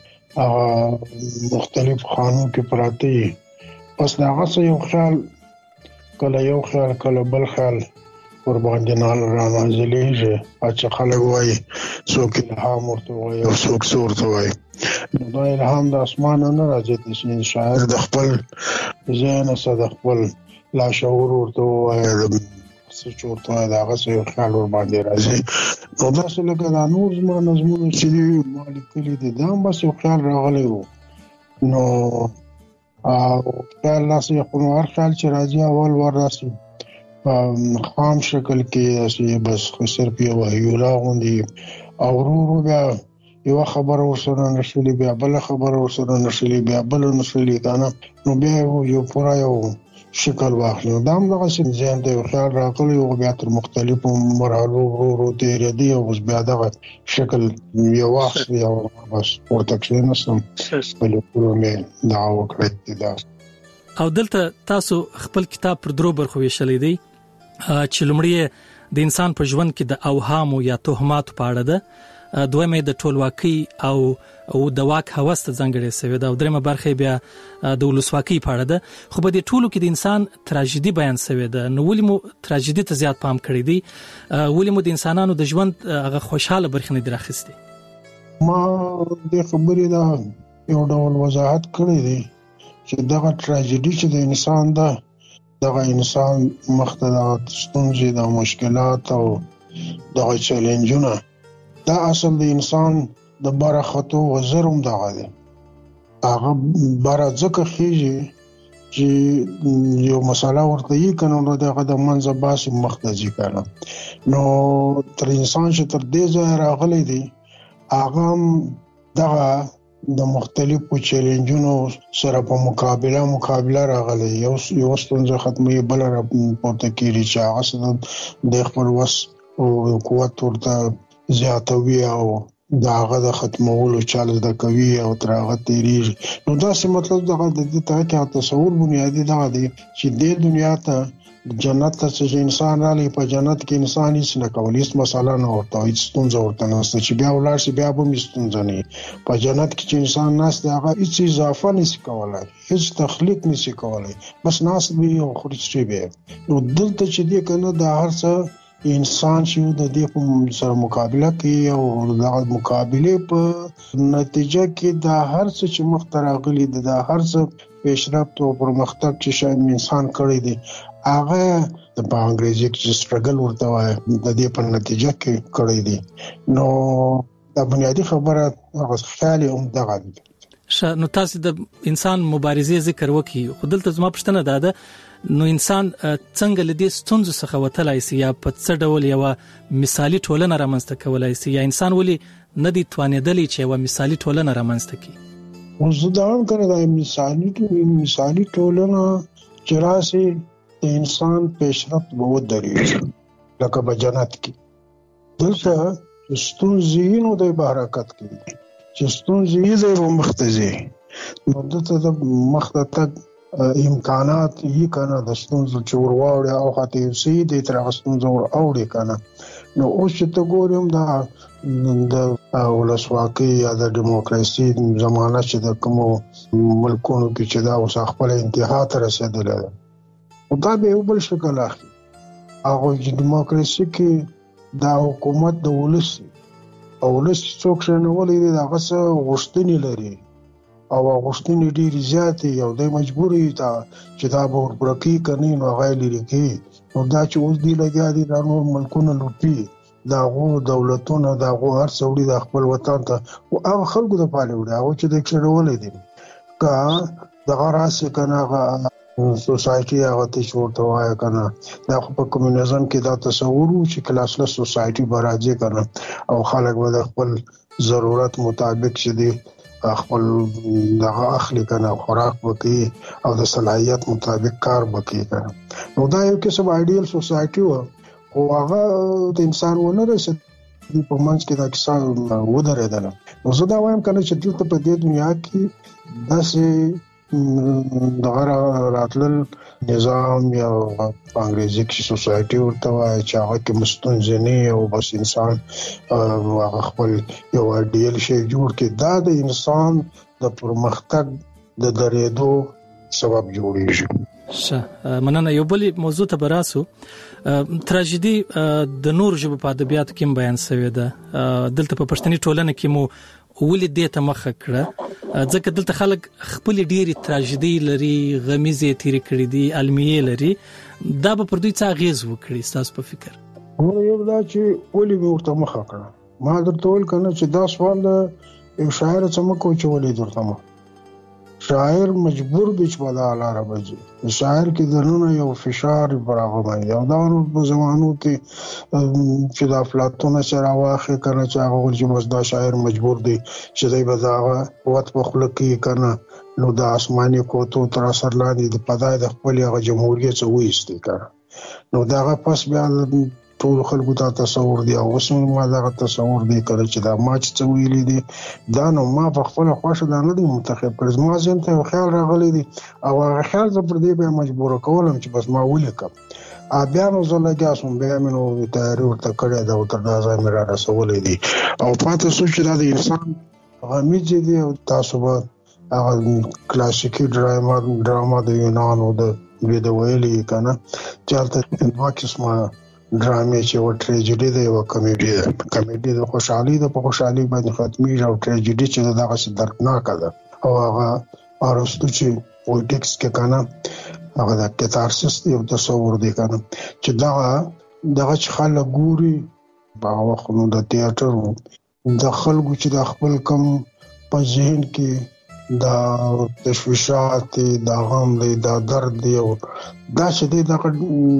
په مختلف خانو کې پراته پس دا غصه یو خیال کله بل خیال ور باندې نال را نازلېږي چې خلک وایي څوک الهام ورته وایي او څوک سور ته وایي. نو دا الهام د اسمان نه راځي چې شاعر د خپل ذهن سره د خپل لاشعور ورته وایي څه چورته داغه څه خیال ور باندې راځي. نو دا څه لکه دا نور زما نظمونه چې دی مالک دي دا هم بس یو خیال راغلی وو. نو او خیال ناسي خو هر خیال چې راځي اول ور راسي خام شکل کې اسی بس صرف یو هیولا غوندي او ورو بیا یو خبر ورسره نشلی بیا بل خبر ورسره نشلی بیا بل نشلی کنه. نو بیا یو پورا یو شکل واخلو دا هم دغه ځین ته خیال راغلی او بیا تر مختلفو مرحلو ورو تیر دی او بیا دغه شکل یو واخل یو بس ورته کې نسم بل پورا مې دا وکړه دا. او دلته تاسو خپل کتاب پر درو برخو ویشلې دی چې لومړی د انسان په ژوند کې د اوهام یا تهمات په اړه ده، دویمه د ټولواکۍ او د واک هوس ته ځانګړې شوی ده، او دریمه برخه بیا د ولسواکۍ په اړه ده. خو په دې ټولو کې د انسان تراژیدي بیان شوی ده. نو ولې مو تراژیدي ته زیات پام کړی دی؟ ولې مو د انسانانو د ژوند هغه خوشاله برخه نه دراخستي؟ ما د خبرې دا یو ډول وضاحت کړی دی چې دغه تراژیدي چې د انسان ده دغه انسان مخته د ستونزې د مشکلات او دغه چیلنجونه دا اصل د انسان د برخطو وزرم دغه دی. هغه بار ځکه خېږي چې یو مسله ورته یې کنه نو دغه د منځه باسي مخته ځي کنه. نو تر انسان چې تر دې ځای راغلی دی هغه دغه د مختلفو چیلنجونو سره په مقابله راغلی. یو ستونزه ختمي بل را پورته کیږي چې هغه د خپل وس او قوت ورته زیاتوي او داغه د ختمولو چاله د کوي او ترغه تیریږي. نو دا څه مطلب دغه د دې ته کې تصور بنیادی دا دی چې د دنیا ته جنت ته چې انسان رالی په جنت کې انسان هیڅ نه کوي، هیڅ مسله نه ورته هیڅ ستونزه ورته نشته چې بیا ولاړ شي بیا به ستونزه نه په جنت کې چې انسان ناس دی هغه هیڅ اضافه نشي کولای، هیڅ تخلیق نشي کولای، بس ناس به او خرڅ به. نو دلته چې دی کنه د هر څه انسان چې د دې په سره مقابله کوي او د مقابله په نتیجه کې د هر څه چې مخترغلي د هر څه پیشرفت او پرمختګ چې شاید انسان کړی دی هغه د انګریزي کې سټرګل ورته وایي د دې په نتیجه کې کړی دی. نو د بنیادی خبره هغه خیال هم دغه دی. نو تاسو د انسان مبارزې ذکر وکي، خو دلته زما پوښتنه ده نو انسان څنګه لدې ستونزو څخه وتلای شي یا په څه ډول یو مثالي ټولنه رامنځته کولای شي، یا انسان ولې نه دی توانېدلی چې یو مثالي ټولنه رامنځته کړي؟ وزدان کړه د مثالي ټولنه چې راسي د انسان پیشرفت به ودرېږي لکه په جنت کې. دلته ستونزې نو د حرکت کوي چې ستونزې یې مختزي نو دلته د مخته تک امکانات یې کنه د ستونزو چې ورواړي او خاطر سي د تر ستونزو ور اوړي کنه. نو اوس چې ته ګورم د ولسواکۍ یا د دیموکراسي زمانہ چې د کوم ملکونو کې چې دا اوس خپل انتها ته رسیدلی ده او دا به یو بل شکل اخلي. هغه چې دیموکراسي کې دا حکومت د ولس او ولس څوک شنولې دي هغه څه غوښتنې لري او غوښتنې ډېرې زیاتې او د مجبوري ته چې دا به ورپرکي کني نو هغه لري کې نو دا چې اوس دی لګیا دي دا نور ملکونه لوټي دا غو دولتونه دا غو هر څوړي د خپل وطن ته او هغه خلکو د پاله وړي او چې د کښړولې دي کا دغه راسي کنه سوسایټي هغه ته شورته وای کنه دا په کمیونیزم کې دا تصور و چې کلاسلس سوسایټي برازي کنه او خلک به خپل ضرورت مطابق چې دي خپل دغه اخلي کنه خوراک وکي او د صلاحيت مطابق کار وکي کنه. نو دا یو قسم ایډیل سوسایټي و او هغه د انسان ونه رسید په منځ کې دا کیسه ودرېدل. نو زه دا وایم کنه چې دلته په دې دنیا کې داسې دغه راتلل نظام یا انګریزي کې سوسایټي ورته وایي چې هغه کې مستنځنی او بس انسان هغه خپل یو ایډیل شی جوړ کې دا د انسان د پرمختګ د درېدو سبب جوړیږي. مننه. یو بل موضوع ته براسو تراژیدي د نور ژبو په ادبیاتو کې بیان شوی ده. دلته په پښتني ټولنه کې مو ولې دې ته مخه کړه ځکه دلته خلک خپل ډېری تراژیدي لري، غمیزې تیرې کړې دي، المیې لري، دا به پر دوی څه اغیز وکړي تاسو په فکر؟ یو دا چې ولې به ورته مخه کړه، ما درته ویل کنه چې دا سوال یو شاعر څه مکو چې ولې درته مخ شاعر مجبور دی چې په دا لاره بځي. شاعر کې دننه یو فشار برابر باندې او دا نو په زمانو کې چې د افلاطون سره واخې کنه چې هغه چې بس دا شاعر مجبور دی چې دی به دا وخت په خلک کې کنه نو د آسماني کوتو تر اثر لاندې د پدای د خپل هغه جمهوریت څخه وېستي کنه نو دا پس بیا ټول خلکو ته تصور دی او اوس ما دا تصور دی کړ چې دا ما چې ویلي دي دا نو ما په خپل خوښه دا نه دی منتخب کړ، ما ځین ته خیال راغلی دی او هغه خیال زه پر دې به مجبور کولم چې بس ما ولیکم. بیا نو زه لګیاسم، بیا مې نو تیاری ورته کړی دا او تر دا ځای مې را رسولی دی او پاتې شو چې دا د انسان غمیز دی او تاسو به هغه کلاسیکي ډراما د یونانو د ویلي کنه چې هلته دوه قسمه ډرامې چې و ټریجډي دی او کامیډي ده. کامیډي د خوشحالي د په خوشحالي باندې ختمي او ټریجډي چې دغه څه دردناک ده او هغه ارسطو چې پولیټکس کې کنه هغه د کتارسس یو تصور دی کنه چې دغه چې خلک ګوري هغه وخت نو د تیاتر د خلکو چې د خپل کم په ذهن کې دا تشویشات دی، دا غم دی، دا درد دی او دا چې دی دغه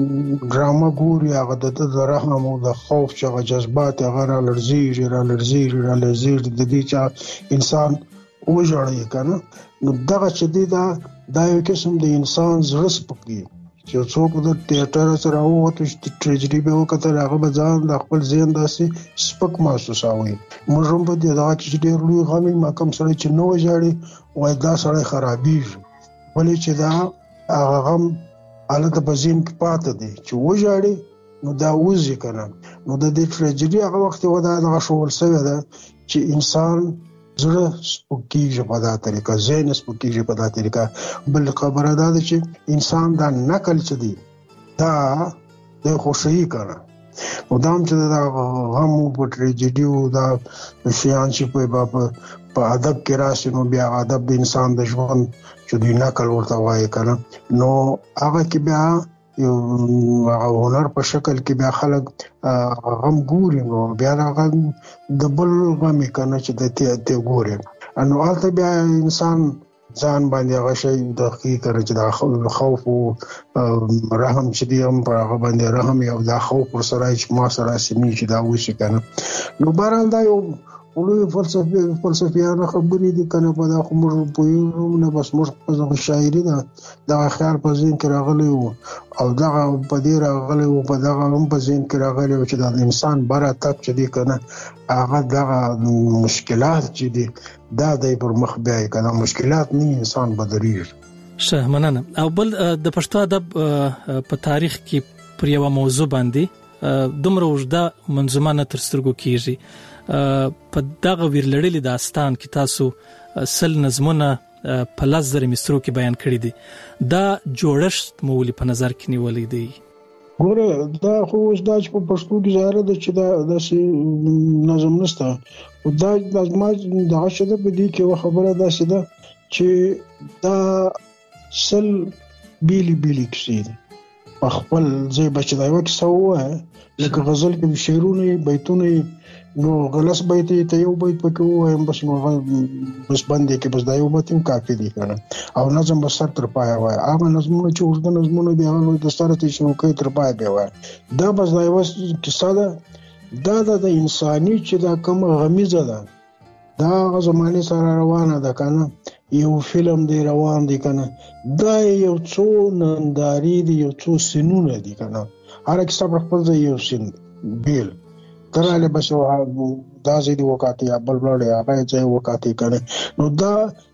ډراما ګوري هغه د رحم او د خوف چې هغه جذبات هغه را لړزیږي د دې چې انسان وژاړي کنه نو دغه چې دی دا یو قسم د انسان زړه سپکوي چې څوک د تیاتر سره وته چې ټریجډي به وکړي هغه به ځان د خپل ذهن داسې سپک محسوسوي. موږ هم په دې دا چې ډېر لوی غمي ما کوم سره چې نو وژاړي وای دا سره خرابېږي ولې چې دا هغه غم حالت په ذهن کې پاتې دی چې وژاړي نو دا وځي کنه نو د دې ټریجډي هغه وخت و دا دغه شول سوی ده چې انسان زړه سپکیږي په دا طریقه، ذهن سپکیږي په دا طریقه. بل خبره دا ده چې انسان دا نقل چې دی دا د خوشحالي کنه او دا هم چې دا غم په ټریجډي او دا شیان چې په ادب کې راشي نو بیا ادب د انسان د ژوند چې دوی نقل ورته وایي کنه نو هغه کې بیا یو هنر په شکل کې بیا خلک غم ګوري نو بیا هغه د بل غم کنه چې د ګوري نو هلته بیا انسان ځان باندې هغه شی د حقیقت چې د خوف او رحم چې دی هم په هغه باندې رحم او د خوف پر سره چې ما سره سمي چې دا وشي کنه نو بهرحال دا یو ولوی فلسفیانه خبرې دي کنه په دا خو موږ پوهیږو نه بس موږ په شاعري ده دا خیال په ذهن کې راغلی او دا په دې راغلی او په دا هم په ذهن کې راغلی چې د انسان بره تک چې دی کنه هغه دا مشکلات چې دي دا د پر مخ بیا کنه مشکلات نه انسان بدرېږي. شه مننه. او بل د پښتو ادب په تاریخ کې پر یو موضوع باندې دومره وجده منظومه نه تر سترګو کیږي په دغه ویرلړلې داستان کې تاسو سل نظمونه په لزر مسترو کې بیان کړی دي دا جوړښت مولي په نظر کې نیولې دی ګوره دا خو اوس دا چې په پښتو کې ظاهر ده چې دا داسې نظم نشته او دا ما دغه شته په دې کې خبره داسې ده چې دا سل بیلی کیسې په خپل ځای بچ دا یو کیسه وه لکه غزل کې شعرونه بیتونه نو غلس بیت ته یو بیت پکې وایم بس نو بس باندې کې بس دا یو بیت کافي دی کنه او نظم بس تر پای وای هغه نظمونه چې ورته نظمونه دی هغه د ستاره ته شنو کوي تر پای به وای دا بس دا یو کیسه ده دا د انساني چې دا کوم غمیزه ده دا زمانه سره روانه ده کنه یو فلم دی روان دی کنه دا یو څو ننداري دی یو څو سینونه دی کنه هر کیسه په خپل ځای یو سین بیل تراله بس دا زیدي وکاتی بل بل هغه ځای وکاتی کنه نو دا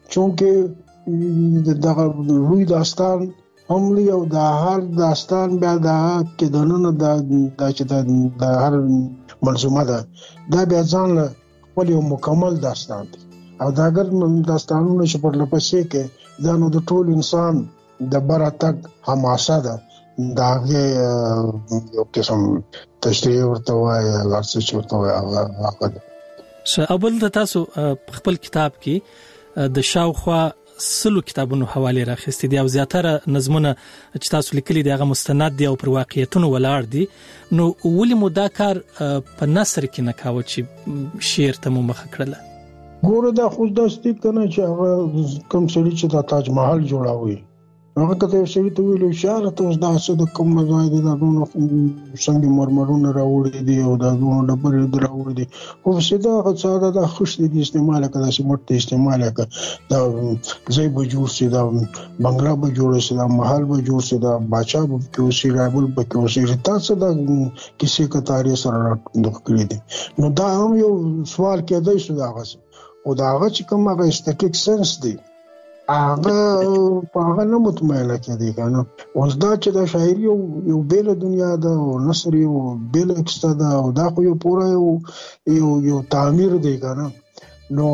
چونکه دغه لوی داستان هم یو د هر داستان بیا دا کې دنه دا چې د هر منظومه ده دا بیا ځان له یو مکمل داستان دی او دا ګر داستانونه چې پر لپسې کې دا نو د ټول انسان د بره تک حماسه ده دا یو قسم تشریح ورته وایي ورڅ ورته وایي هغه اول د تاسو خپل کتاب کې د شاوخوا سلو کتابونو حواله راخستې دي او زیاتره نظمونه چې تاسو لیکلي دي هغه مستند دي او پر واقعیتونو ولاړ دي. نو ولې مو دا کار په نثر کې نه کاوه چې شعر ته مو مخه کړله؟ ګوره دا خو داسې کنه چې هغه کوم سړي چې د تاج محل جوړاوي هغه کته سړي ته ویلو اشاره ته اوس دا څه د کوم ځای دی دا نو څنګه مرمرونه راوړي دي او دا نو ډبرې راوړي دي خو سیده هغه څه دا خوش دي استعمال کړه چې مټ استعمال کړه دا ځای به جوړ شي دا بنگلا به جوړ شي دا محل به جوړ شي دا باچا به کې شي رابل به کې شي تاسو دا کسی کتاري سره دغه کړی دي. نو دا هم یو سوال کېدای شي دا غوښ او دا هغه چې کوم هغه استټیک سنس دی هغه په هغه نه مطمئنه کېدی کنه. اوس دا چې د شاعري یو بیل دنیا ده او نثر یو بیل اکستا ده او دا خو یو پورا یو تعمیر دی کنه. نو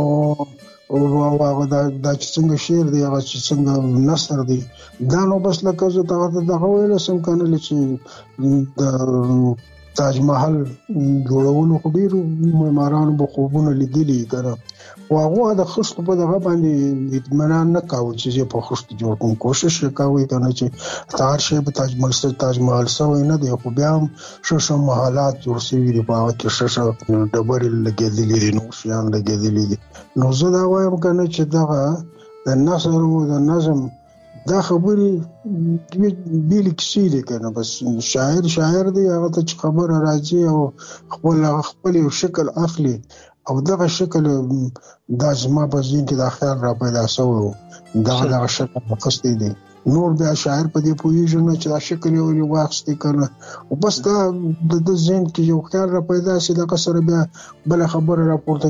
او هغه دا چې څنګه شعر دی هغه چې څنګه نثر دی دا نو بس لکه زه دغه ویل سم کنه چې د تاج محل جوړولو خو ډیرو معمارانو به خوبونه لیدلي کنه او هغه د خښتو په دغه باندې اطمینان نه کاوه چې په خښتو جوړ کوم کوشش وکاوه کنه چې تار شی په تاج محل سوی نه دی خو بیا هم شش محلات جوړ شوي دي په هغه کې شش ډبرې لګېدلې دي نو شیان لګېدلې دي. نو زه دا وایم کنه چې دغه د نثر او د نظم دا خبرې بیل کسی دی کنه بس شاعر دی هغه ته چې خبر راځي او خپل یو شکل اخلي او دغه شکل د زما په ذهن کې د خیال را پیدا شوی دغه شکل مخستی دی. نور بیا شاعر په دې پوهیږي نه چې دا شکل یو واخستې کنه او بس دا د ذهن کې یو خیال را پیدا شي دغه سره بیا بل خبره راپورته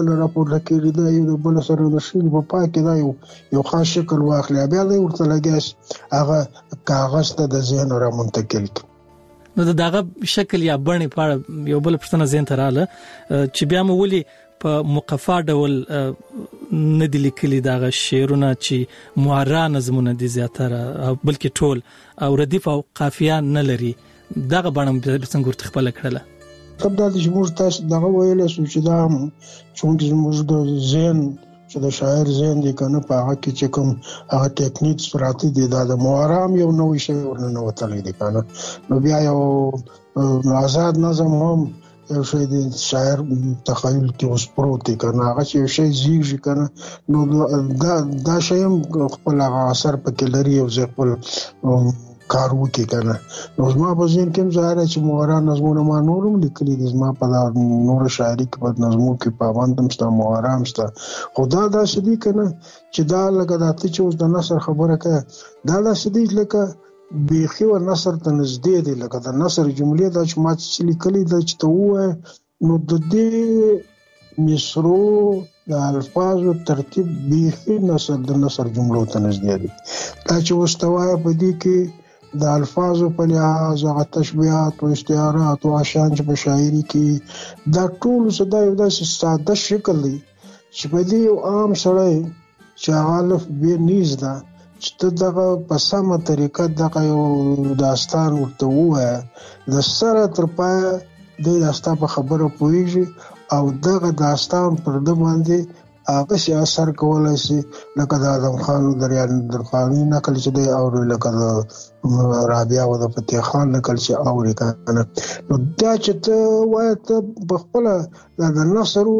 کیږي دا یو بل سره د شی په پاکه دا یو خاص شکل واخلي بیا دا ورته لګیږي هغه کاغذ ته د ذهن را منتقل کی. نو دغه شکل یا بڼه په یو بل پښتنه ذهن ته رااله چې بیا مو ولي په مقفا ډول نه دي لیکلي دغه شعرونه چې معرا نظمونه دي زیاتره بلکې ټول او ردیف او قافیه نه لري دغه باندې څنګه ورته خپل کړله؟ کله دا چې موږ تاسو دغه ویل چې دا چې موږ د ذهن چې د شاعر ذهن دی کنه په هغه کې چې کوم هغه ټیکنیکس پراتی دي دا د معرام یو نوې شی ورننه وتلی دی کنه. نو بیا یو آزاد نظم هم یو شی د شاعر تخیل کې اوس پروت دی کنه هغه چې یو شی زیږي کنه نو دا شی هم خپل اثر پکې لري او زه خپل کار وکړي کنه. نو زما په ذهن کې ظاهر چې مورا نظمونه ما نورم لیکلي دي زما په نور شاعري کې په نظمو کې پابند هم ستا مورا هم ستا خدا دا شدي کنه چې دا لکه دا چې اوس د نثر خبره کوي دا شدي لکه بیخي و نثر ته نږدې دی لکه د نثر جملې دا چې ما چې لیکلي دا چې ته ووایې نو د دې مصرو د الفاظو ترتیب بیخي د نثر جملو ته نږدې دی. دا چې اوس ته وایې په دې کې د الفاظو په لحاظ هغه تشبیهات او استعارات او اشعار چې په شاعري کې دا ټول څه دا یو داسې ساده شکل دی چې په دې یو عام سړی چې هغه الف ب نیز ده چې ته دغه په سمه طریقه دغه یو داستان ورته ووایه د سره تر پایه دی داستا په خبره پوهیږي او دغه داستان پر ده باندې هغه شي اثر کولی شي لکه د اعظم خان درخاني نقل چې دی اوري لکه د رابعه او د فتح خان نقل چې اوري کنه. نو دا چې ته وایه ته پخپله د نثر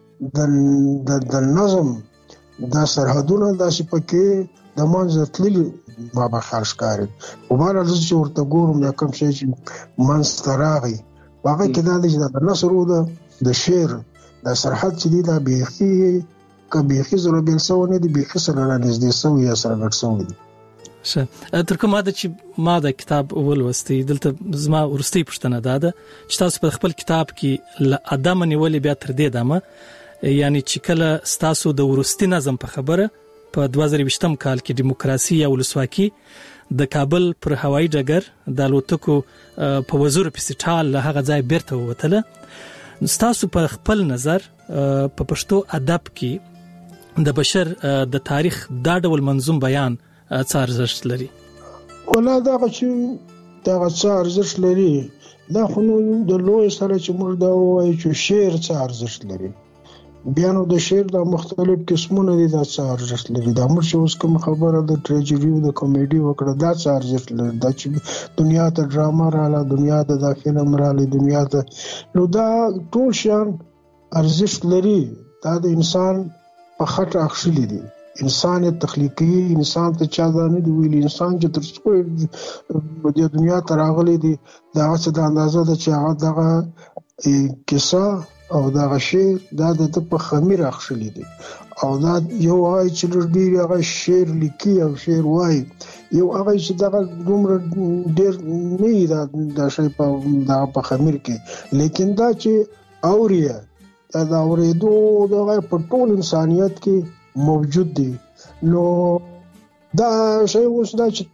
د نظم دا سرحدونه داسې پکې د منځ تللي ما به خیال ښکاري خو بهرحال زه چې ورته ګورم دا کوم شی چې منځ ته راغی هغه کې دا دی چې د نثر او د شعر دا سرحد چې دی دا بیخي زره بیل سوی نه دی بیخي سره رانږدې سوی یا سره ګډ سوی دی. ښه تر کومه ده چې ما د کتاب ولوستی دلته زما وروستۍ پوښتنه دا ده چې تاسو په خپل کتاب کې له ادم نیولې بیا تر دې دمه یعنی چې کله ستاسو د وروستي نظم په خبره په 2020 کال کې دیموکراسي او ولسواکي د کابل پر هوایي ډګر د الوتکو په وزیر پسټال له هغه ځای بیرته ووتله. تاسو په خپل نظر په پښتو ادب کې د بشر د تاریخ دا ډول منظوم بیان څه ارزښت لري؟ ولا دا څه ارزښت لري دا خو نو د لوی سره چې موږ دا وایو چې شعر څه ارزښت لري بیا نو د شعر د مختلف قسمونه دي، دا څه ارزښت لري. دا موږ چې اوس کوم خبره د ټریجډي او د کامیډي وکړه، دا څه ارزښت لري. دا چې دنیا ته ډراما رااله، دنیا ته دا فلم رااله، دنیا ته، نو دا ټول شیان ارزښت لري. دا د انسان په خټه اخښلي دي. انسان تخلیقي، انسان ته چا دا نه دی ویلي. انسان چې تر څو د دنیا ته راغلی دی، دا څه د اندازه ده چې هغه دغه کیسه او دغه شعر دا د په خمیر اخښلي دي. او دا یو هغه چې ډېر هغه شعر لیکي او شعر وایي، یو هغه چې دغه دومره ډېر نه وي دا شی په خمیر کې، لیکن دا چې اوري دا د اورېدو دغه په ټول انسانیت کې موجود دی. نو دا شی اوس دا چې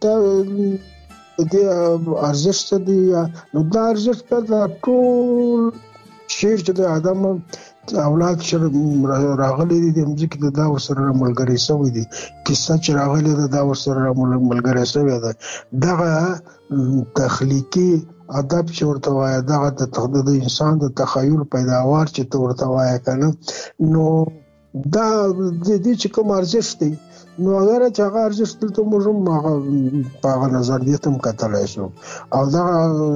د ارزښت دی، نو دا ارزښت په ټول شعر چې د آدم اولاد چې راغلي دي د مځکې ته، دا ورسره ملګری شوی دي. کیسه چې راغلې ده دا ورسره ملګری شوی ده. دغه تخلیقي ادب چې ورته وایي، دغه د انسان د تخیل پیداوار چې ته ورته وایي که نه، نو دا د دې چې کوم ارزښت دی، نو اگر چې هغه ارزښت دلته موږ هم په هغه نظریه ته هم کتلی شو. او دغه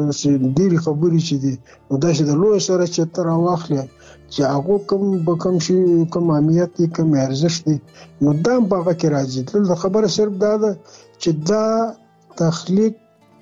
ډېرې خبرې چې دي، نو داسې د لوی سره چې ته راواخلې چې هغو کوم شي، کوم اهمیت دی، کوم ارزښت دی، نو دا هم په هغه کې راځي. دلته خبره صرف دا ده چې دا تخلیق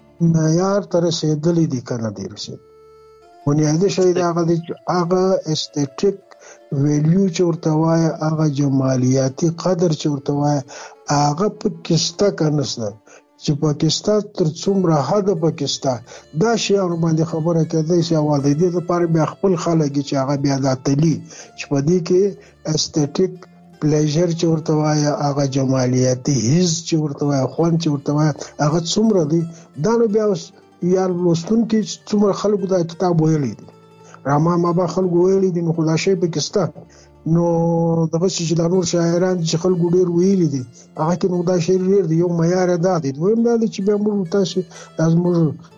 معیار ته رسېدلی دی که نه دی رسېدلی. بنیادي شی د هغه دی چې هغه استیټیک ویلیو چې ورته وایي، هغه جمالیاتي قدر چې ورته وایي، هغه پکې شته که نشته. چې پاکستان تر څومره حده پاکستان دا شیانو باندې خبره کېدای شي، او د دې لپاره بیا خپل خلک چې هغه بیا دا تلي چې په دې کې استیټیک پلیژر چې ورته وایي، هغه جمالیاتي حس چې ورته وایي، خوند چې ورته وایي، هغه څومره دی. دا نو بیا یا لوستونکي څومره خلکو دا کتاب ویلی دی، راما مابا خلکو ویلی دي، نو خو دا شی پاکستان نو دغه چې دا نور شاعران چې خلکو ډېر ویلي دي، هغه کې نو دا شعر ډېر دی. یو معیار دا دی. دویم دا دی چې بیا موږ تاسو دا زموږ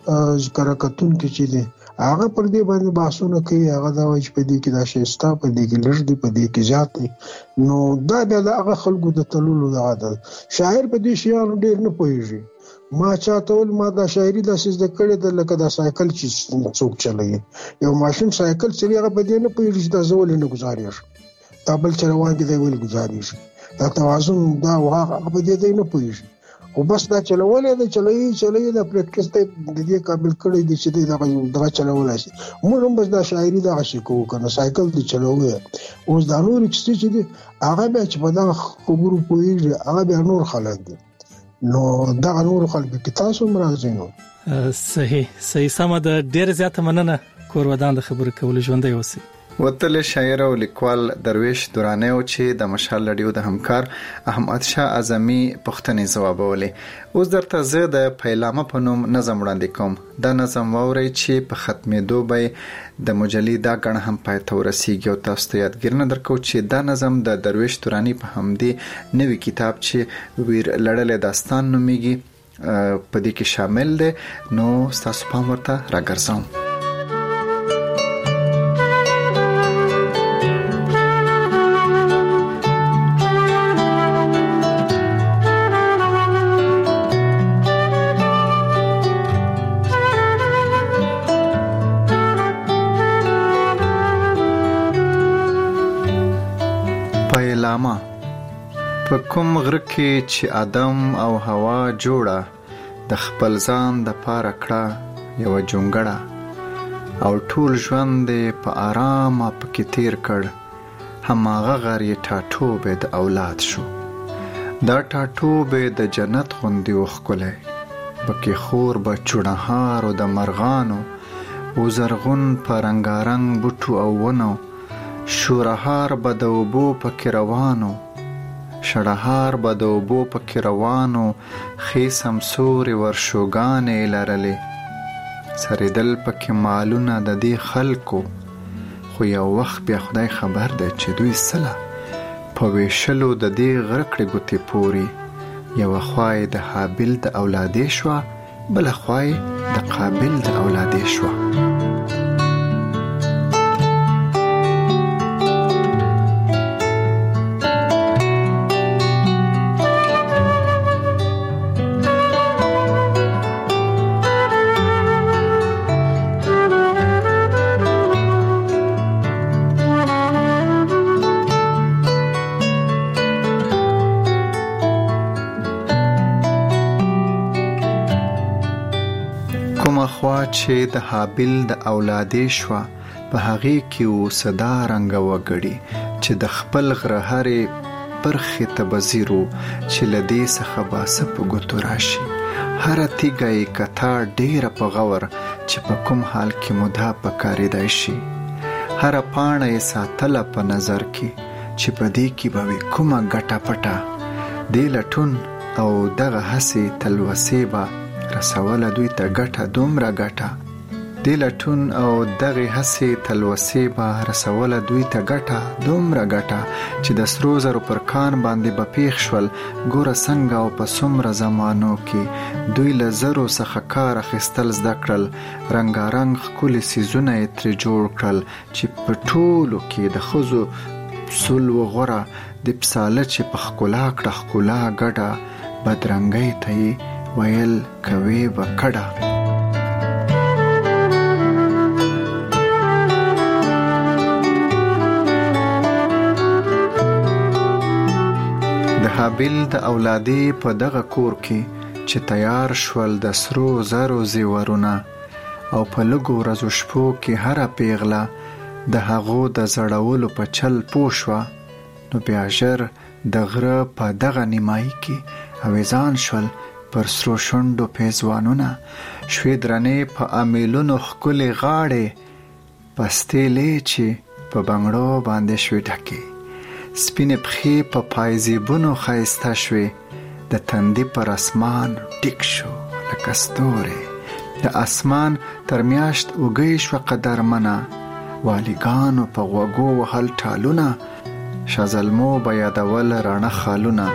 کره کتونکي چې دي، هغه پر دې باندې بحثونه کوي. هغه دا وایي چې په دې کې دا شی شته، په دې کې لږ دی، په دې کې زیات دی. نو دا بیا د هغه خلکو د تللو دغه ده. شاعر په دې شیانو ډېر نه پوهېږي. ما چاته ویل ما دا شاعري داسې زده کړې ده لکه دا سایکل چې څوک چلوي. یو ماشین سایکل چلوي، هغه په دې نه پوهېږي چې دا زه ولې نه ګزارېږم، دا بل چې روان کې دی ولې ګزارېږي، دا توازن دا هغه په دې دی نه پوهېږي. خو بس دا چلولی دی، چلوي دا پریکټس دی د دې قابل کړی دی چې دی دغه چلولی شي. موږ هم بس دا شاعري دغسې کوو که نه، سایکل دی چلوي. اوس دا نورې کیسې چې دي، هغه بیا چې په دغه خبرو پوهېږي، هغه بیا نور خلک دي. نو دغه نور خلکو کې تاسو هم راځئ. نو صحیح سمه ده. ډېره زیاته مننه کور ودان د خبرو کولو ژوندی اوسئ. وتل شاعر او لیکوال درویش درانی او چې د مشال رادیو د همکار احمد شاه اعظمي پښتني ځوابولې. اوس درته زه د پیلامه په نوم نظم وړاندې کوم. دا نظم واورئ چې په ختمېدو به د مجلې دا غڼه هم پای ته ورسیږي. او تاسو ته یادګرنه درکو چې دا نظم د درویش درانی په همدې نوې کتاب چې ویر لړلې داستان نومیږي په دې کې شامل دی. نو تاسو پام ورته راګرځوم. په کوم غره کې چې آدم او حوا جوړه، د خپل ځان د پاره کړه یو جونګړه، او ټول ژوند په آرام پکې تیر کړ، هماغه غر یې ټاټوبې د اولاد شو. دا ټاټوبې د جنت غوندې وښکلی، پکې خور به چوڼهارو د مرغانو، و زرغون په رنګارنګ بوټو او ونو، شورهار به د اوبو پکې روانو، شړهار به د اوبو پکې روانو، ښې سمسورې ورشوګانې لرلې، سریدل پکې مالونه د دې خلکو. خو یو وخت بیا خدای خبر دی چې دوی سله په ویشلو د دې غره کړې ګوتې پورې. یوه خوا یې د حابل د اولادې شوه، بله خوا یې د قابل د اولادې شوه. کومه خوا چې د حابیل د اولادې شوه په هغې کې اوسه دا رنګه وګړي چې د خپل غره هرې برخې ته به ځیرو چې له دې څخه به څه په ګوتو راشي. هره تیږه یې کته ډېره په غور چې په کوم حال کې مو دا پکارېدای شي. هره پاڼه یې ساتله په نظر کې چې په دې کې به وي کومه ګټه پټه. دې لټون او دغه هسې تلوسې به رسوله دوی ته ګټه دومره ګټه. دې لټون او دغه هسې تلوسې به رسوله دوی ته ګټه دومره ګټه چې د سرو زرو پر کان باندې به پیښ شول. ګوره څنګه او په څومره زمانو کې دوی له زرو څخه کار اخیستل زده کړل. رنګارنګ ښکلي څیزونه یې ترې جوړ کړل چې په ټولو کې د ښځو سول و غوره د پساله چې په ښکلا کړه ښکلا ګډه. بدرنګۍ ته یې ویل کوي به کډه. د حابیل د اولادې په دغه کور کې چې تیار شول د سرو زرو زیورونه او په لږو ورځو شپو کې هره پیغله د هغو د زړولو په چل پوه شوه. نو بیا ژر د غره په دغه نیمایي کې اویزان شول پر سرو شونډو پیزوانونه. شوې درنې په امیلونو ښکلې غاړې پستېلې چې په بنګړو باندې شوې ډکې. سپینې پښې په پایزیبونو ښایسته شوې. د تندي پر اسمان ټیک شو لکه ستورې. د اسمان تر میاشت اوږۍ شوه قدرمنه. والیګانو په غوږو وهل ټالونه. شازلمو به یادول رڼه خالونه.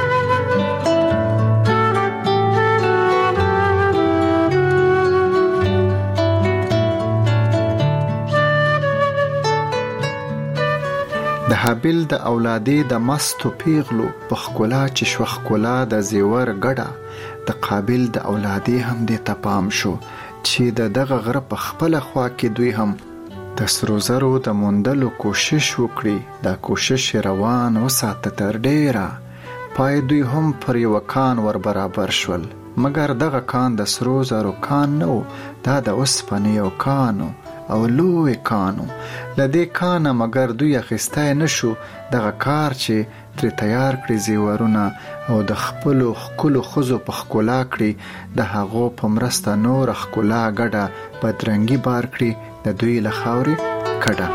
د حابیل د اولادې د مستو پیغلو په ښکلا چې شوه ښکلا د زیور ګډه. د قابل د اولادې هم دې ته پام شو چې د دغه غره په خپله خوا کې دوی هم د سرو زرو د موندلو کوشش وکړي. دا کوشش روان وساته تر ډیره. پای دوی هم پر یوه کان ور برابر شول. مګر دغه کان د سرو زرو کان نه و، دا د اوسپنې یو کانو او لوی کانو. له دې کانه مګر دوی اخیستی نه شو دغه کار چې ترې تیار کړي زیورونه او د خپلو ښکلو ښځو په ښکلا کړي. د هغو په مرسته نوره ښکلا ګډه بدرنګي بار کړي د دوی له خاورې کډه.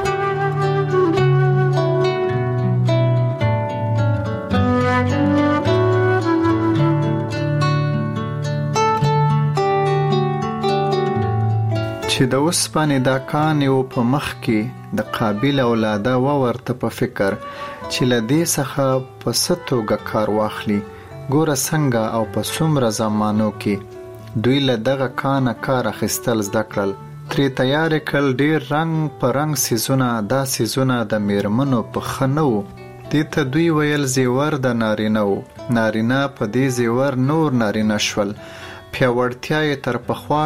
چې د اوسپنې دا کان یو په مخ کې د قابل اولاده ورته په فکر چې له دې څخه په څه توګه کار واخلي. ګوره څنګه او په څومره زمانو کې دوی له دغه کانه کار اخیستل زده کړل. ترې تیار کړل ډېر رنګ په رنګ څیزونه. دا څیزونه د میرمنو په ښه نه وو. دې ته دوی ویل زیور د نارینه وو. نارینه په دې زیور نور نارینه شول. پیاوړتیا یې تر پخوا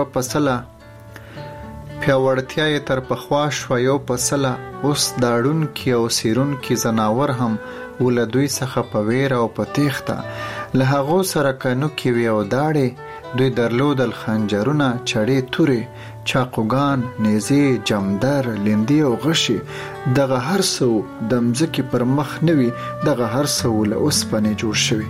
شوه یو په سله. اوس داړونکي او سیرونکي زناور هم و له دوی څخه په ویره او په تیښته. له هغو سره کنوکې وې او داړې. دوی درلودل خنجرونه، چړې، تورې، چاقوګان، نیزې، جمدر، لیندې او غشي. دغه هر څه د مځکې پر مخ نه وي. دغه هر څه له اوسپنې جوړ شوي.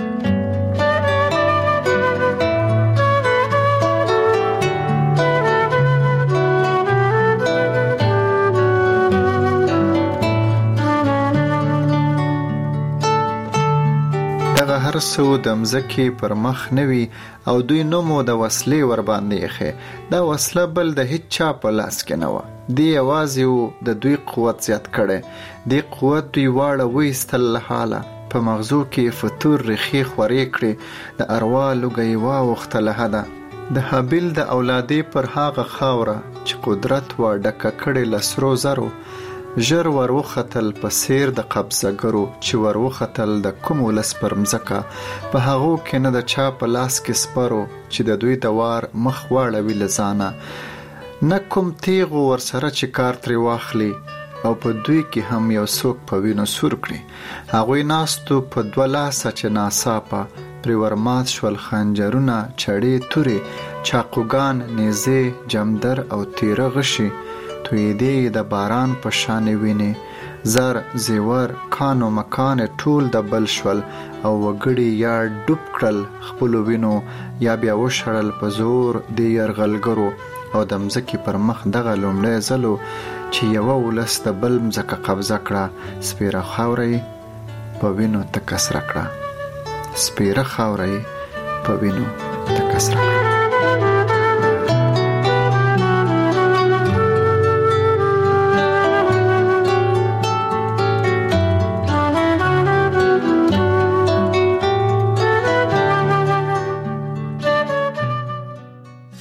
هر څه د مځکې پر مخ نه وي او دوی نومو د وسلې ور باندې ایښی. دا وسله بل د هیڅ چا په لاس کې نه وه. دې یوازې و د دوی قوت زیات کړی. دې قوت دوی واړه وایستل له حاله. په مغزو کې فتور ریښې خورې کړې. د اروا لوږه یې واوښته له حده. د حابیل د اولادې پر هغه خاوره چې قدرت و ډکه کړې له سرو زرو ژر ور وختل په سیر د قبضهګرو چې ور وختل د کوم ولس پر مځکه. په هغو کې نه د چا په لاس کې سپرو چې د دوی د وار مخ واړوي له ځانه. نه کوم تیغو ورسره چې کار ترې واخلي او په دوی کې هم یو څوک په وینو سور کړي. هغوی ناستو په 2 لاسه چې ناڅاپه پر ورمات شول خنجرونه چړې تورې چاقوګان نیزه جمدر او تیره غشي تویدې د باران په شان ویني زر زیور کانو مکان ټول د بل شول او وګړي یا ډوب کړل خپل وینو یا بیا وشړل په زور د يرغلګرو او د مځکې پر مخ دغه لومړی ځلو چې یو ولس د بل مځکه قبضه کړه سپیره خاورې په وینو تکسر کړه سپیره خاورې په وینو تکسر کړه